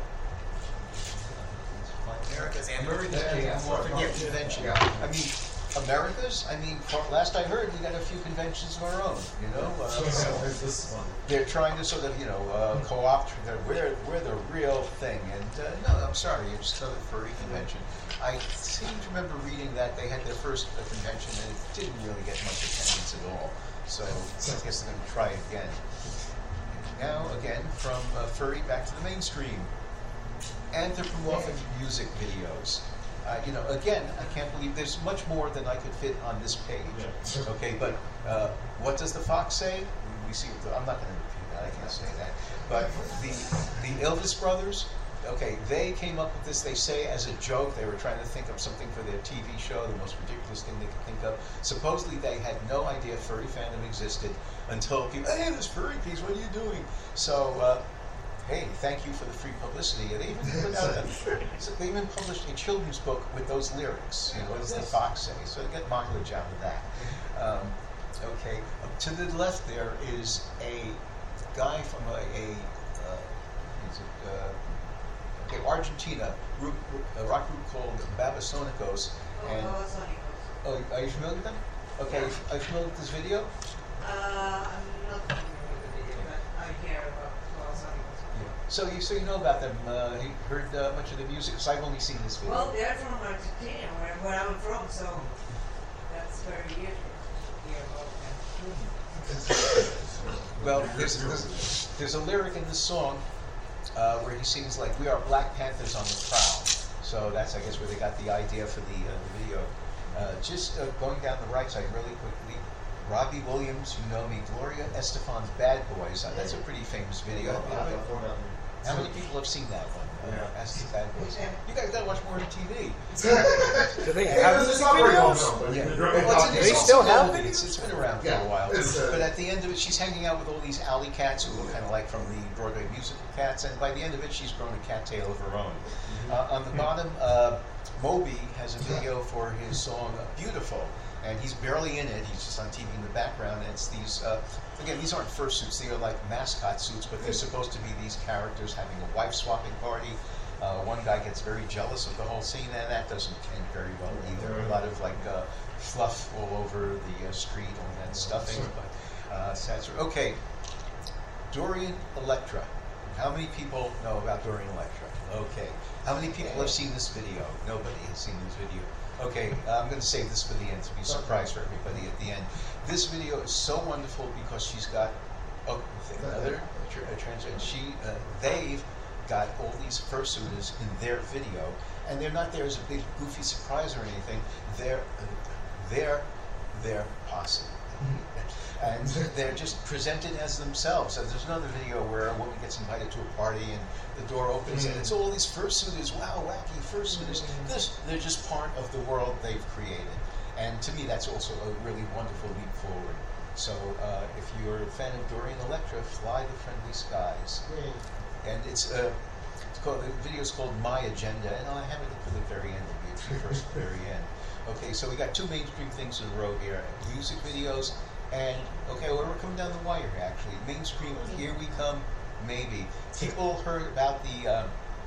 America's Anthropomorphic yeah, Convention? Yeah. I mean, America's? I mean, last I heard, we got a few conventions of our own, you know? Uh, so they're trying to sort of, you know, uh, co-opt, we're, we're the real thing. And uh, no, I'm sorry, it's another furry convention. I seem to remember reading that they had their first uh, convention and it didn't really get much attendance at all. So I guess they're going to try again. Now, again, from uh, furry back to the mainstream. Anthropomorphic music videos. Uh, you know, again, I can't believe there's much more than I could fit on this page. Yeah. Okay, but uh, what does the fox say? We, we see. I'm not going to repeat that. I can't say that. But the the Elvis brothers. Okay, they came up with this, they say, as a joke. They were trying to think of something for their T V show, the most ridiculous thing they could think of. Supposedly, they had no idea furry fandom existed until people, hey, this furry piece, what are you doing? So, uh, hey, thank you for the free publicity. They even put out a, so they even published a children's book with those lyrics. You know, what does the fox say? So they get mileage out of that. Um, okay, up to the left there is a guy from a, a uh, is it, uh, okay, Argentina, group, a rock group called Babasonicos. And, oh, are you familiar with them? Okay, yeah. Are you familiar with this video? Uh, I'm not familiar with the video, but I hear about Babasonicos. Yeah. So you so you know about them? Uh, you heard uh, much of the music? Because I've only seen this video. Well, they're from Argentina, where, where I'm from, so that's very weird to hear about them. Well, there's, there's, there's a lyric in this song uh, where he sings like, "We are Black Panthers on the prowl." So that's, I guess, where they got the idea for the, uh, the video. Uh, just uh, going down the right side really quickly, Robbie Williams, you know me, Gloria Estefan's Bad Boys. Uh, that's a pretty famous video. How many people have seen that one? uh, as the bad boys. You guys gotta watch more of T V. Do they Yeah, have it's music not very long, videos? no, but Yeah. you can Well, drop it's- it it's They also still have old. it? It's, it's been around for Yeah, a while. it's, uh, But at the end of it, she's hanging out with all these alley cats who look kind of like from the Broadway musical cats, and by the end of it, she's grown a cat tail of her own. Uh, on the bottom, uh, Moby has a video for his song "Beautiful," and he's barely in it. He's just on T V in the background. And it's these, uh, again, these aren't fursuits. They are like mascot suits, but they're supposed to be these characters having a wife swapping party. Uh, one guy gets very jealous of the whole scene, and that doesn't end very well either. A lot of like uh, fluff all over the uh, street, all that stuffing. But uh, sad story. Okay, Dorian Electra. How many people know about Dorian Electra? Okay. How many people have seen this video? Nobody has seen this video. Okay, uh, I'm going to save this for the end to be a surprise for everybody at the end. This video is so wonderful because she's got oh, another tra- uh, trans. And she, uh, they've got all these fursuiters in their video, and they're not there as a big goofy surprise or anything. They're uh, they're their posse. And they're just presented as themselves. So there's another video where a woman gets invited to a party and the door opens and it's all these fursuiters. Wow, wacky fursuiters. This, they're just part of the world they've created. And to me, that's also a really wonderful leap forward. So uh, if you're a fan of Dorian Electra, Fly the Friendly Skies. And it's uh, it's called, the video is called My Agenda, and I'll have it for the very end. It'll be a few first at the very end. Okay, so we got two mainstream things in a row here: music videos. And, okay, well, we're coming down the wire here, actually. Mainstream, here we come, maybe. People heard about the uh,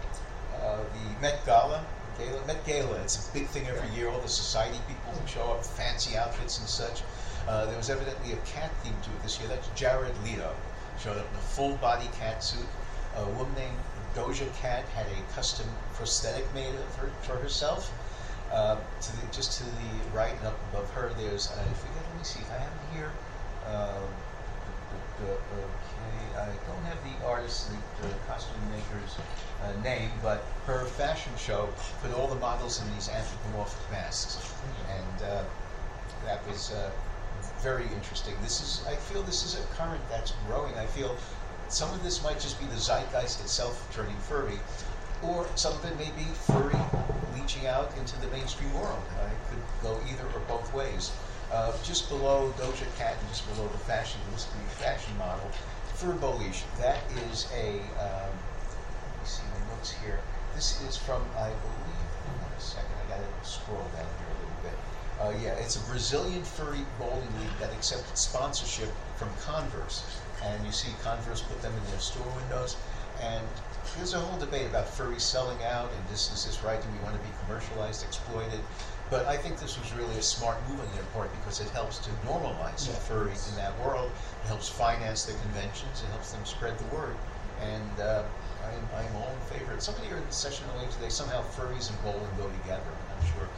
uh, the Met Gala, Gala, Met Gala. It's a big thing every year. All the society people who show up, fancy outfits and such. Uh, there was evidently a cat theme to it this year. That's Jared Leto. Showed up in a full-body cat suit. A woman named Doja Cat had a custom prosthetic made of her, for herself. Uh, to the, just to the right and up above her, there's, uh, I forget, let me see if I have it here. Um, the, the, okay, I don't have the artist, the, the costume maker's uh, name, but her fashion show put all the models in these anthropomorphic masks. And uh, that was uh, very interesting. This is, I feel this is a current that's growing. I feel some of this might just be the zeitgeist itself turning furry, or some of it may be furry leaching out into the mainstream world. Uh, it could go either or both ways. Uh, just below Doja Cat and just below the fashion, the mystery fashion model, Furbolage. That is a, um, let me see my notes here. This is from, I believe, hold on a second, I gotta scroll down here a little bit. Uh, yeah, it's a Brazilian furry bowling league that accepted sponsorship from Converse. And you see Converse put them in their store windows. And there's a whole debate about furry selling out and this is this right? Do we want to be commercialized, exploited? But I think this was really a smart move on their part because it helps to normalize yeah. furry in that world. It helps finance the conventions. It helps them spread the word. And uh, I'm, I'm all in favor. Somebody heard in the session away today, somehow furries and bowling go together. I'm not sure.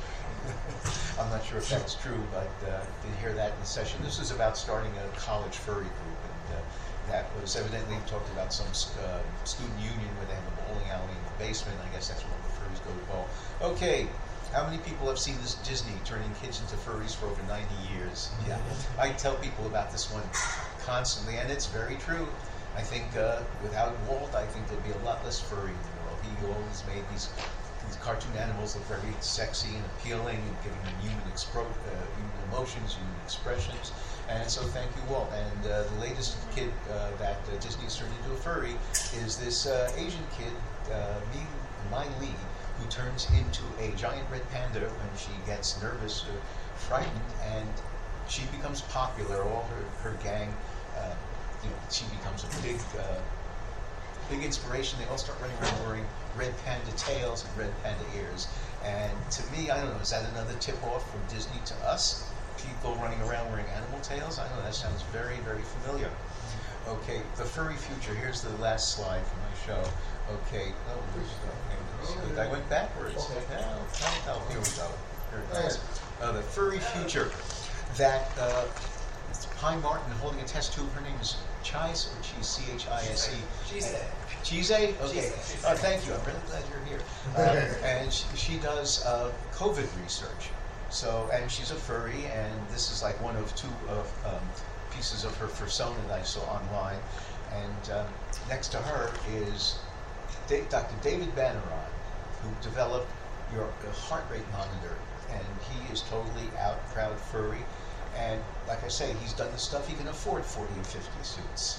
I'm not sure if that's true, but uh, did hear that in the session. This is about starting a college furry group. And, uh, that was evidently talked about some uh, student union where they have a bowling alley in the basement. I guess that's where the furries go to bowl. Okay, how many people have seen this Disney turning kids into furries for over ninety years? Yeah, I tell people about this one constantly, and it's very true. I think uh, without Walt, I think there'd be a lot less furry in the world. He always made these, these cartoon animals look very sexy and appealing and giving them human, expro- uh, human emotions, human expressions. And so thank you, Walt. And uh, the latest kid uh, that uh, Disney's turned into a furry is this uh, Asian kid, uh, Mai Li, who turns into a giant red panda when she gets nervous or frightened, and she becomes popular. All her, her gang, uh, you know, she becomes a big, uh, big inspiration. They all start running around wearing red panda tails and red panda ears. And to me, I don't know, is that another tip-off from Disney to us? People running around wearing animal tails? I know that sounds very, very familiar. Okay, the furry future. Here's the last slide for my show. Okay, oh, where's the, I went backwards. Oh, oh, oh, here we go. Here it goes. Uh, the furry future. That uh, it's Pine Martin holding a test tube. Her name is Chise or Cheese, C H I S E. Cheese. Cheese? Okay. Uh, thank you. I'm really glad you're here. Uh, and she, she does uh, COVID research. So, and she's a furry, and this is like one of two of um, pieces of her persona that I saw online. And um, next to her is Da- Doctor David Banneron, who developed your uh, heart rate monitor, and he is totally out, proud furry. And like I say, he's done the stuff he can afford forty and fifty suits.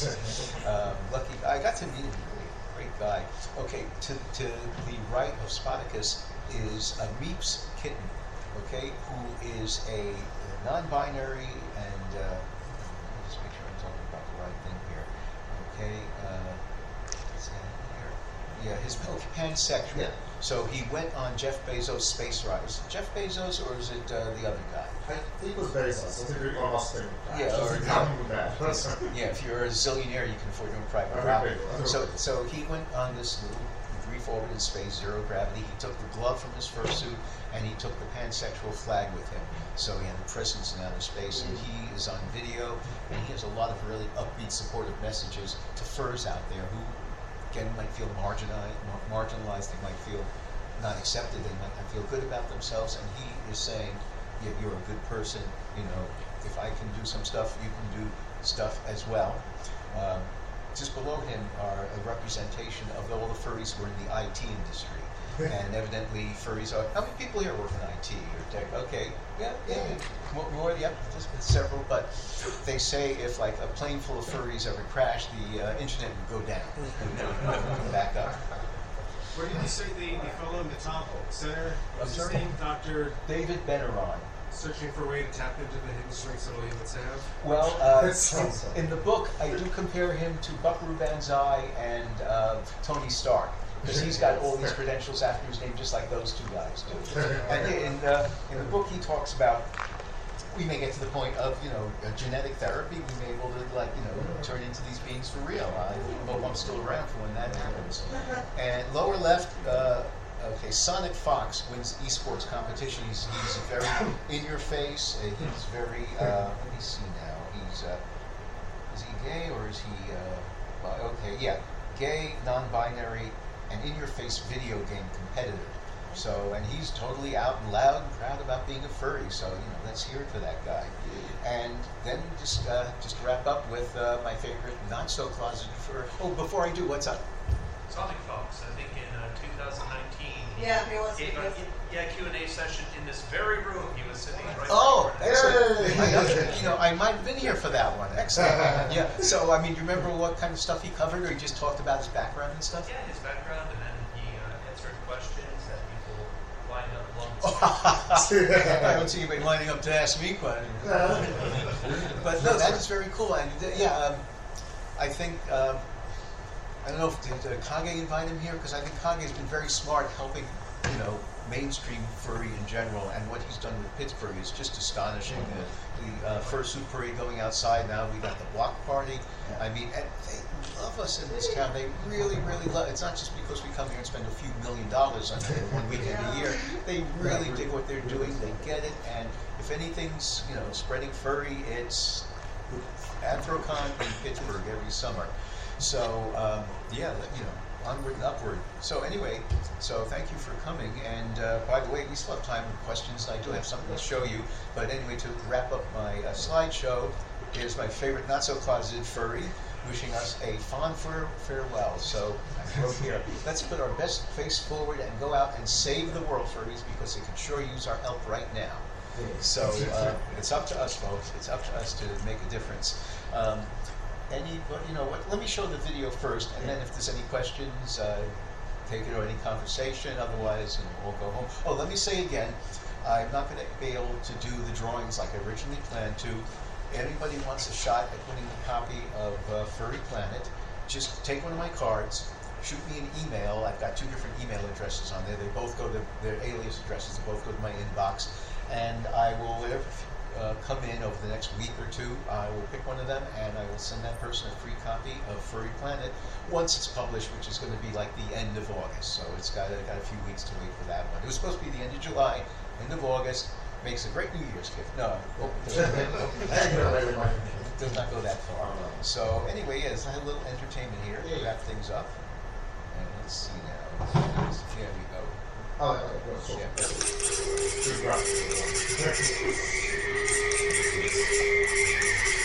um, lucky, I got to meet him. Really great guy. Okay, to to the right of Spartacus is a Meeps kitten. Okay, who is a non-binary and uh, let me just make sure I'm talking about the right thing here. Okay, uh, what's that in here? Yeah, his oh, pansexual. Yeah. So he went on Jeff Bezos' space ride. Is it Jeff Bezos or is it uh, the other guy? I think it was Bezos. I think we almost think Yeah, or that. yeah, if you're a zillionaire, you can afford your own private I rocket. think So, so he went on this little brief orbit in space, zero gravity. He took the glove from his fursuit, and he took the pansexual flag with him. So he had a presence in outer space, and he is on video, and he has a lot of really upbeat, supportive messages to furs out there who, again, might feel marginalized, marginalized. They might feel not accepted. They might not feel good about themselves, and he is saying, yeah, you're a good person. You know, if I can do some stuff, you can do stuff as well. Um, just below him are a representation of all the furries who are in the I T industry. And evidently furries are, how many people here work in I T or tech? Okay, yeah, yeah, more, more yep, just several, but they say if like a plane full of furries ever crashed, the uh, internet would go down and never, never come back up. What did you say the, the fellow in the top center, I'm what's his sorry? name? Doctor David Banneron. Searching for a way to tap into the hidden strengths that all humans have? Well, uh, in, in the book, I do compare him to Buckaroo Banzai and uh, Tony Stark, because he's got all these credentials after his name, just like those two guys do. And in, uh, in the book, he talks about, we may get to the point of, you know, uh, genetic therapy. We may be able to, like, you know, turn into these beings for real. I hope I'm still around for when that happens. And lower left, uh, okay, Sonic Fox wins esports competition. He's, he's very in your face. Uh, he's very, uh, let me see now. He's, uh, is he gay or is he, uh, well, okay, yeah, gay, non-binary, and in your face video game competitor. So, and he's totally out and loud and proud about being a furry. So, you know, let's hear it for that guy. And then just, uh, just to wrap up with uh, my favorite not so closeted fur. Oh, before I do, what's up? Sonic Fox, I think in uh, two thousand nineteen. Yeah, he was. Gave a, yeah, Q and A session in this very room. He was sitting right Oh, there. excellent. I, you know, I might have been here for that one. Excellent. Yeah. So, I mean, do you remember what kind of stuff he covered, or he just talked about his background and stuff? Yeah, his background, and then he uh, answered questions that people lined up along. I don't see anybody lining up to ask me questions. But no, that is very cool. And uh, yeah, um, I think. Um, I don't know if did uh, Kage invite him here, because I think Kage has been very smart helping, you know, mainstream furry in general, and what he's done with Pittsburgh is just astonishing. Uh, the uh, fursuit parade going outside now. We got the block party. I mean, and they love us in this town. They really, really love. It's not just because we come here and spend a few million dollars on it one weekend a year. They really dig what they're doing. They get it, and if anything's, you know, spreading furry, it's Anthrocon in Pittsburgh every summer. So, um, yeah, you know, onward and upward. So anyway, so thank you for coming. And uh, by the way, we still have time for questions. I do have something to show you. But anyway, to wrap up my uh, slideshow, here's my favorite not-so-closeted furry wishing us a fond fur farewell. So I wrote here, let's put our best face forward and go out and save the world, furries, because they could sure use our help right now. So uh, it's up to us, folks. It's up to us to make a difference. Um, Any, but you know what? Let me show the video first, and then if there's any questions, uh, take it or any conversation. Otherwise, you know, we'll go home. Oh, let me say again, I'm not going to be able to do the drawings like I originally planned to. Anybody wants a shot at winning a copy of uh, Furry Planet, just take one of my cards, shoot me an email. I've got two different email addresses on there. They both go to their alias addresses. They both go to my inbox, and I will whatever. Uh, come in over the next week or two. I will pick one of them and I will send that person a free copy of Furry Planet once it's published, which is going to be like the end of August. So it's got, got a few weeks to wait for that one. It was supposed to be the end of July, end of August. Makes a great New Year's gift. No, it does not go that far. So anyway, yeah, there's a little entertainment here to wrap things up. And let's see now. Here we go. Oh, okay,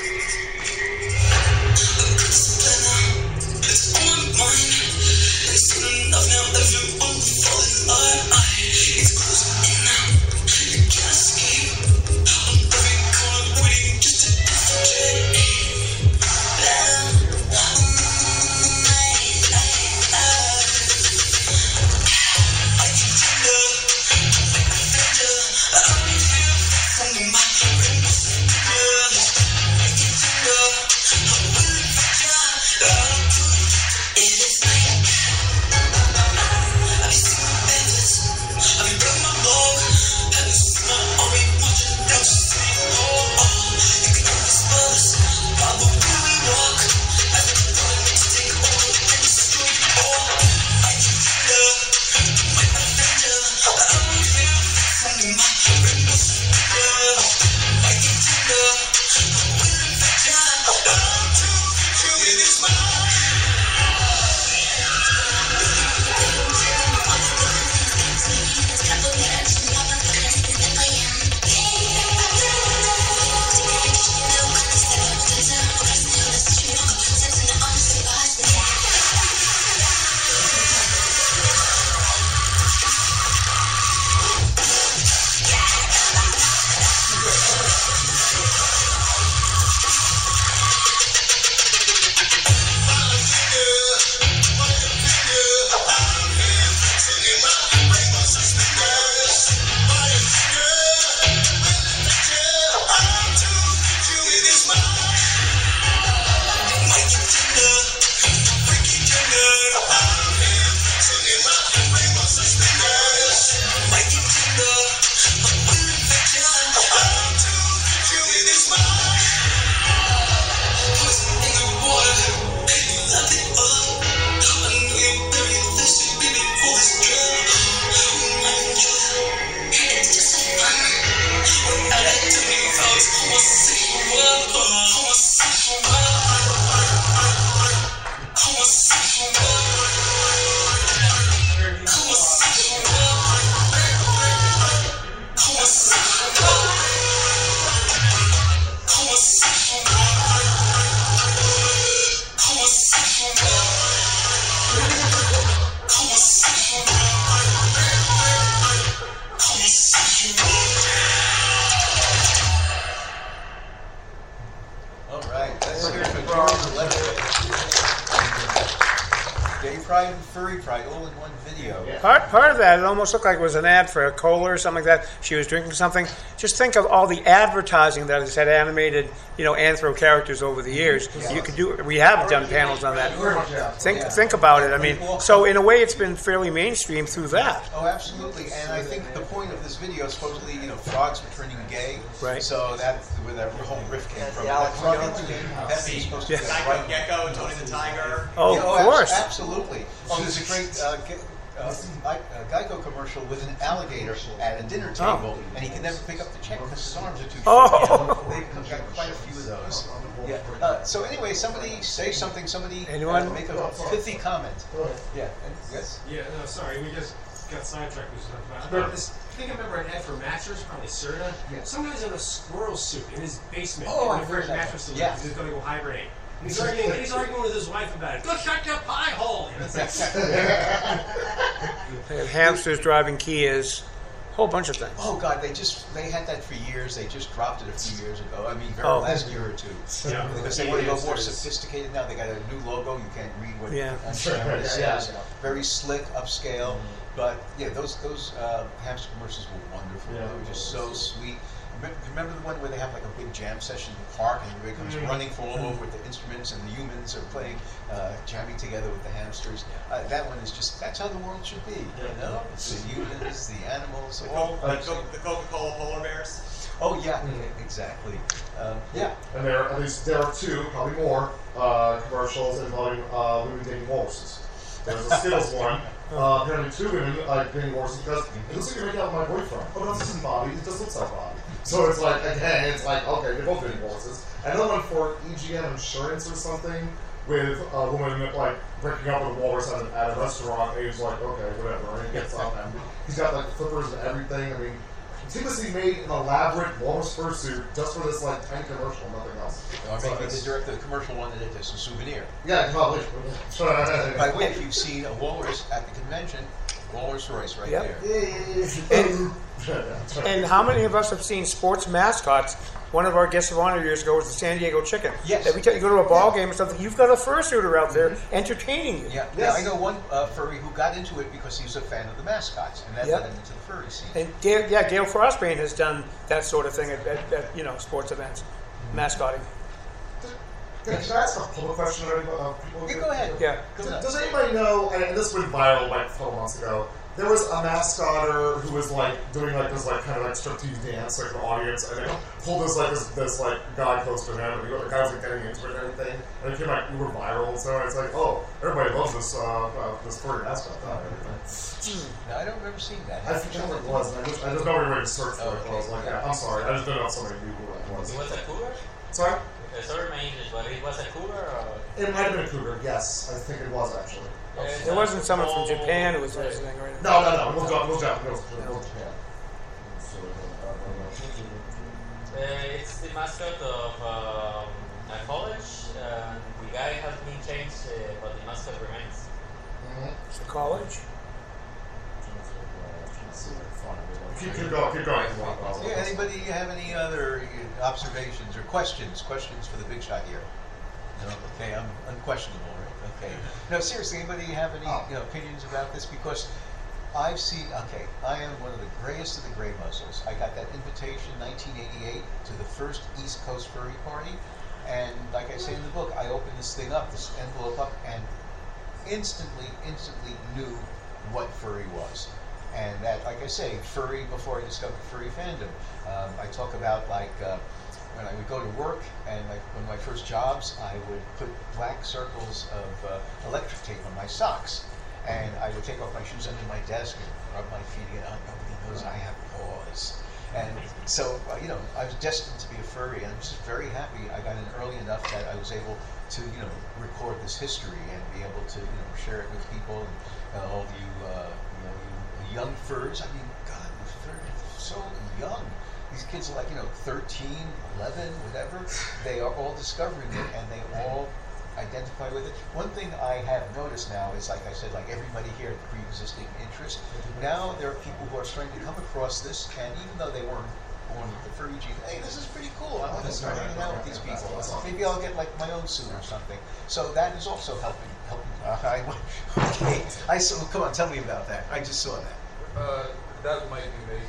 It's on one. Pride and Furry Pride all in one video. Part part of that, it almost looked like it was an ad for a cola or something like that. She was drinking something. Just think of all the advertising that has had animated, you know, anthro characters over the years. You could do. We have done panels on that. Think think about it. I mean, so in a way, it's been fairly mainstream through that. Oh, absolutely. And I think the point of this video is supposedly, you know, frogs were turning gay. Right. So that's where that whole riff came from. Yeah, That frog became- that's supposed to be Yeah. right. Gecko, Gecko, Tony the Tiger. Oh, Yeah, of abs- course. Absolutely. Oh, there's a great uh, Ge- uh, Ge- uh, Geico commercial with an alligator at a dinner table, and he can never pick up the check because his arms are too short. Oh. They've got quite a few of those. Yeah. Uh, so anyway, somebody say something. Somebody Anyone? Uh, make a pithy comment. Yeah. And- Yes. Yeah, no, sorry, we just got sidetracked. We talked about uh, this. I think I remember an ad for mattress, probably Serta. Yes. Some guy's in a squirrel suit in his basement. Oh, in I've the heard first that. mattress solution Yes. because he's going to go hibernate. He's arguing, he's arguing with his wife about it. Go shut your pie hole! You know, it's like- They have hamsters driving Kias, a whole bunch of things. Oh God, they just they had that for years. They just dropped it a few years ago. I mean, very Oh. last year or two. Yeah. Because they want to go more Hamsters. sophisticated now. They got a new logo. You can't read what Yeah. on camera it Yeah. says. Very slick, upscale. But yeah, those those uh, hamster commercials were wonderful. Yeah. They were just so sweet. Remem- Remember the one where they have like a big jam session in the park and everybody comes Mm-hmm. running from all over with the instruments and the humans are playing, uh, jamming together with the hamsters. Uh, that one is just, that's how the world should be. You know? It's the humans, the animals, The, all. Co- the, Co- the Coca-Cola polar bears. Oh yeah, exactly. Um, yeah. And there, at least there are two, probably more, uh, commercials involving uh, women dating walruses. There's a Skittles one. Uh, apparently, two women like dating walruses because it looks like you're making out with my boyfriend. Oh, no, this isn't Bobby. It just looks like Bobby. So it's like, again, it's like, okay, they're both dating walruses. Another one for E G M Insurance or something with a woman like breaking up with a walrus at a, at a restaurant. And he's like, okay, whatever. And he gets up and he's got like flippers and everything. I mean, Timothy made an elaborate walrus fursuit just for this like tiny commercial, nothing else. Or So maybe it's- the director of the commercial wanted it as a souvenir. Yeah, probably. By the way, if you've seen a walrus at the convention, Walrus Royce right Yep. there. And, and how many of us have seen sports mascots? One of our guests of honor years ago was the San Diego Chicken. Yes. Every time you go to a ball game or something, you've got a fursuiter out there entertaining you. Yeah, yeah. I know one uh, furry who got into it because he was a fan of the mascots, and that Yep. led him into the furry scene. And Gail, yeah, Gail Frostbane has done that sort of thing at, at, at you know sports events, mascotting. Can I ask a public question? Or anyone, uh, people Yeah, go ahead. Yeah. Does, does anybody know, and this went viral like a couple months ago, there was a mascotter who was like doing like this like kind of like striptease dance like an audience, and they pulled this like this, this like guy close to him, and the guy was like getting into it and everything, and it came like uber viral. So it's like, oh, everybody loves this uh, uh, this furry mascot and everything. No, I don't remember seeing that. I think it was, and I just I just know everybody to search for Oh, it. okay. I was like, yeah, I'm sorry, I just didn't know if somebody knew who that was. It was a cougar? Sorry, Uh, sorry, my English, but it was a cougar or? it might have been a cougar. Yes, I think it was actually. There wasn't someone from Japan who was listening, right? No, no, no. It was, it was Japanese. It was Japan. Uh, it's the mascot of um, a college, and the guy has been changed, uh, but the mascot remains. It's a college. Keep, keep going, keep going. Yeah, anybody have any other uh, observations or questions? Questions for the big shot here? No? Okay, I'm unquestionable, right? Okay. No, seriously, anybody have any you know, opinions about this? Because I've seen, okay, I am one of the grayest of the gray muzzles. I got that invitation in nineteen eighty-eight to the first East Coast Furry Party. And like I say in the book, I opened this thing up, this envelope up, and instantly, instantly knew what furry was. And that, like I say, furry before I discovered furry fandom. Um, I talk about like uh, when I would go to work and my, one of my first jobs, I would put black circles of uh, electric tape on my socks. And I would take off my shoes under my desk and rub my feet again. Oh, nobody knows I have paws. And so, uh, you know, I was destined to be a furry, and I'm just very happy I got in early enough that I was able to, you know, record this history and be able to, you know, share it with people and uh, all of you, uh, you know, you young furs. I mean, God, the fur so young. These kids are like, you know, thirteen, eleven, whatever. They are all discovering it, and they all identify with it. One thing I have noticed now is, like I said, like everybody here had pre-existing interest. Now there are people who are starting to come across this, and even though they weren't born with the furry gene. Hey, this is pretty cool. I want to start hanging out with these people. Maybe I'll get like my own suit or something. So that is also helping. Helping. Uh, I, okay. I saw. Come on, tell me about that. I just saw that. Uh, that might be me.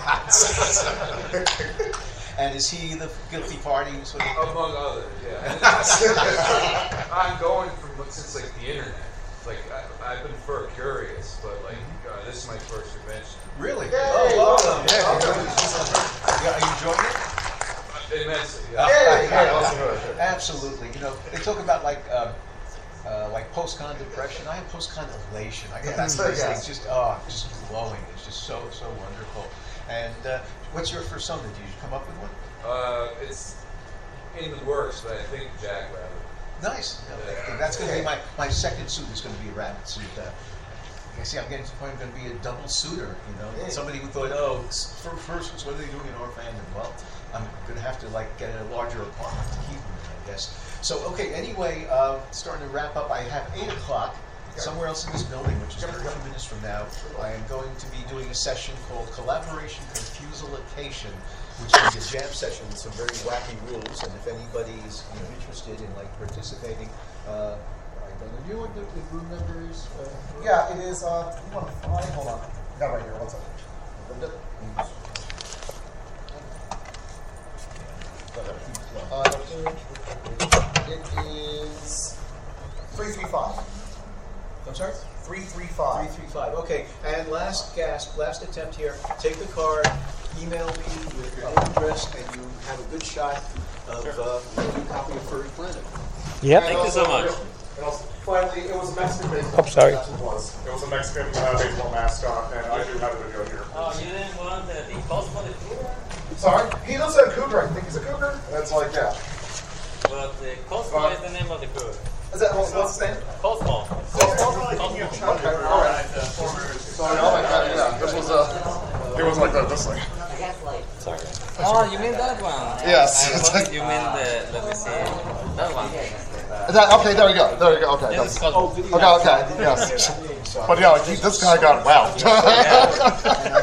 And is he the guilty party? Sort of? Among others, yeah. I'm going from since like the internet. Like I, I've been fur curious, but like uh, this is my first convention. Really? Yay, oh, welcome. Yeah. Yeah, are you enjoying it? Immensely. Yeah. Yeah, yeah, absolutely. You know, they talk about like um, uh, like post-con depression. I have post-con elation. I get That's these right, things yes. just oh, just glowing. It's just so so wonderful. And uh, what's your first song? Did you come up with one? Uh, it's in the works, but I think Jack Rabbit. Nice. No, that- that's going to be my, my second suit is going to be a rabbit suit. Uh, you see, I'm getting to the point I'm going to be a double suitor. You know, somebody who thought, oh, s- for first, what are they doing in our fandom? Well, I'm going to have to like get a larger apartment to keep them in, I guess. So, okay. Anyway, uh, starting to wrap up. I have eight o'clock somewhere else in this building, which is thirty minutes from now. I am going to be doing a session called Collaboration Confusilication, which is a jam session with some very wacky rules. And if anybody is you know, interested in like participating, uh, I don't know. Do you know what the, the room number is? Uh, Yeah, it is. Uh, you want to find? Hold on. I got it right here. One second. Uh, it is three three five. I'm sorry? Three three five. Three three five. Okay. And last gasp, last attempt here. Take the card, email me with your name and address, and you have a good shot of uh, a copy of Furry Planet. Yep. Thank you so much. And also, finally, it was a Mexican baseball. Oh, sorry. That's what it was. It was a Mexican uh, baseball mascot, and I do have a video here. Oh, you didn't want the, the Cosmo the Cougar? Sorry? He looks like a cougar. I think he's a cougar. And it's like, yeah. But the Cosmo Uh, is the name of the cougar. Is that what's, what's his name? Cosmo. Cosmo? Cosmo. Okay, all right. Sorry, oh my god, yeah. This was, uh, it was like that, this thing. Sorry. Oh, you mean that one? Yes. I It's thought like- you mean the, let me see, that one. That, okay, there we go. There we go. Okay. This is That's, Cosmo. okay, okay. Yes. But yeah, like, he, this guy got wowed.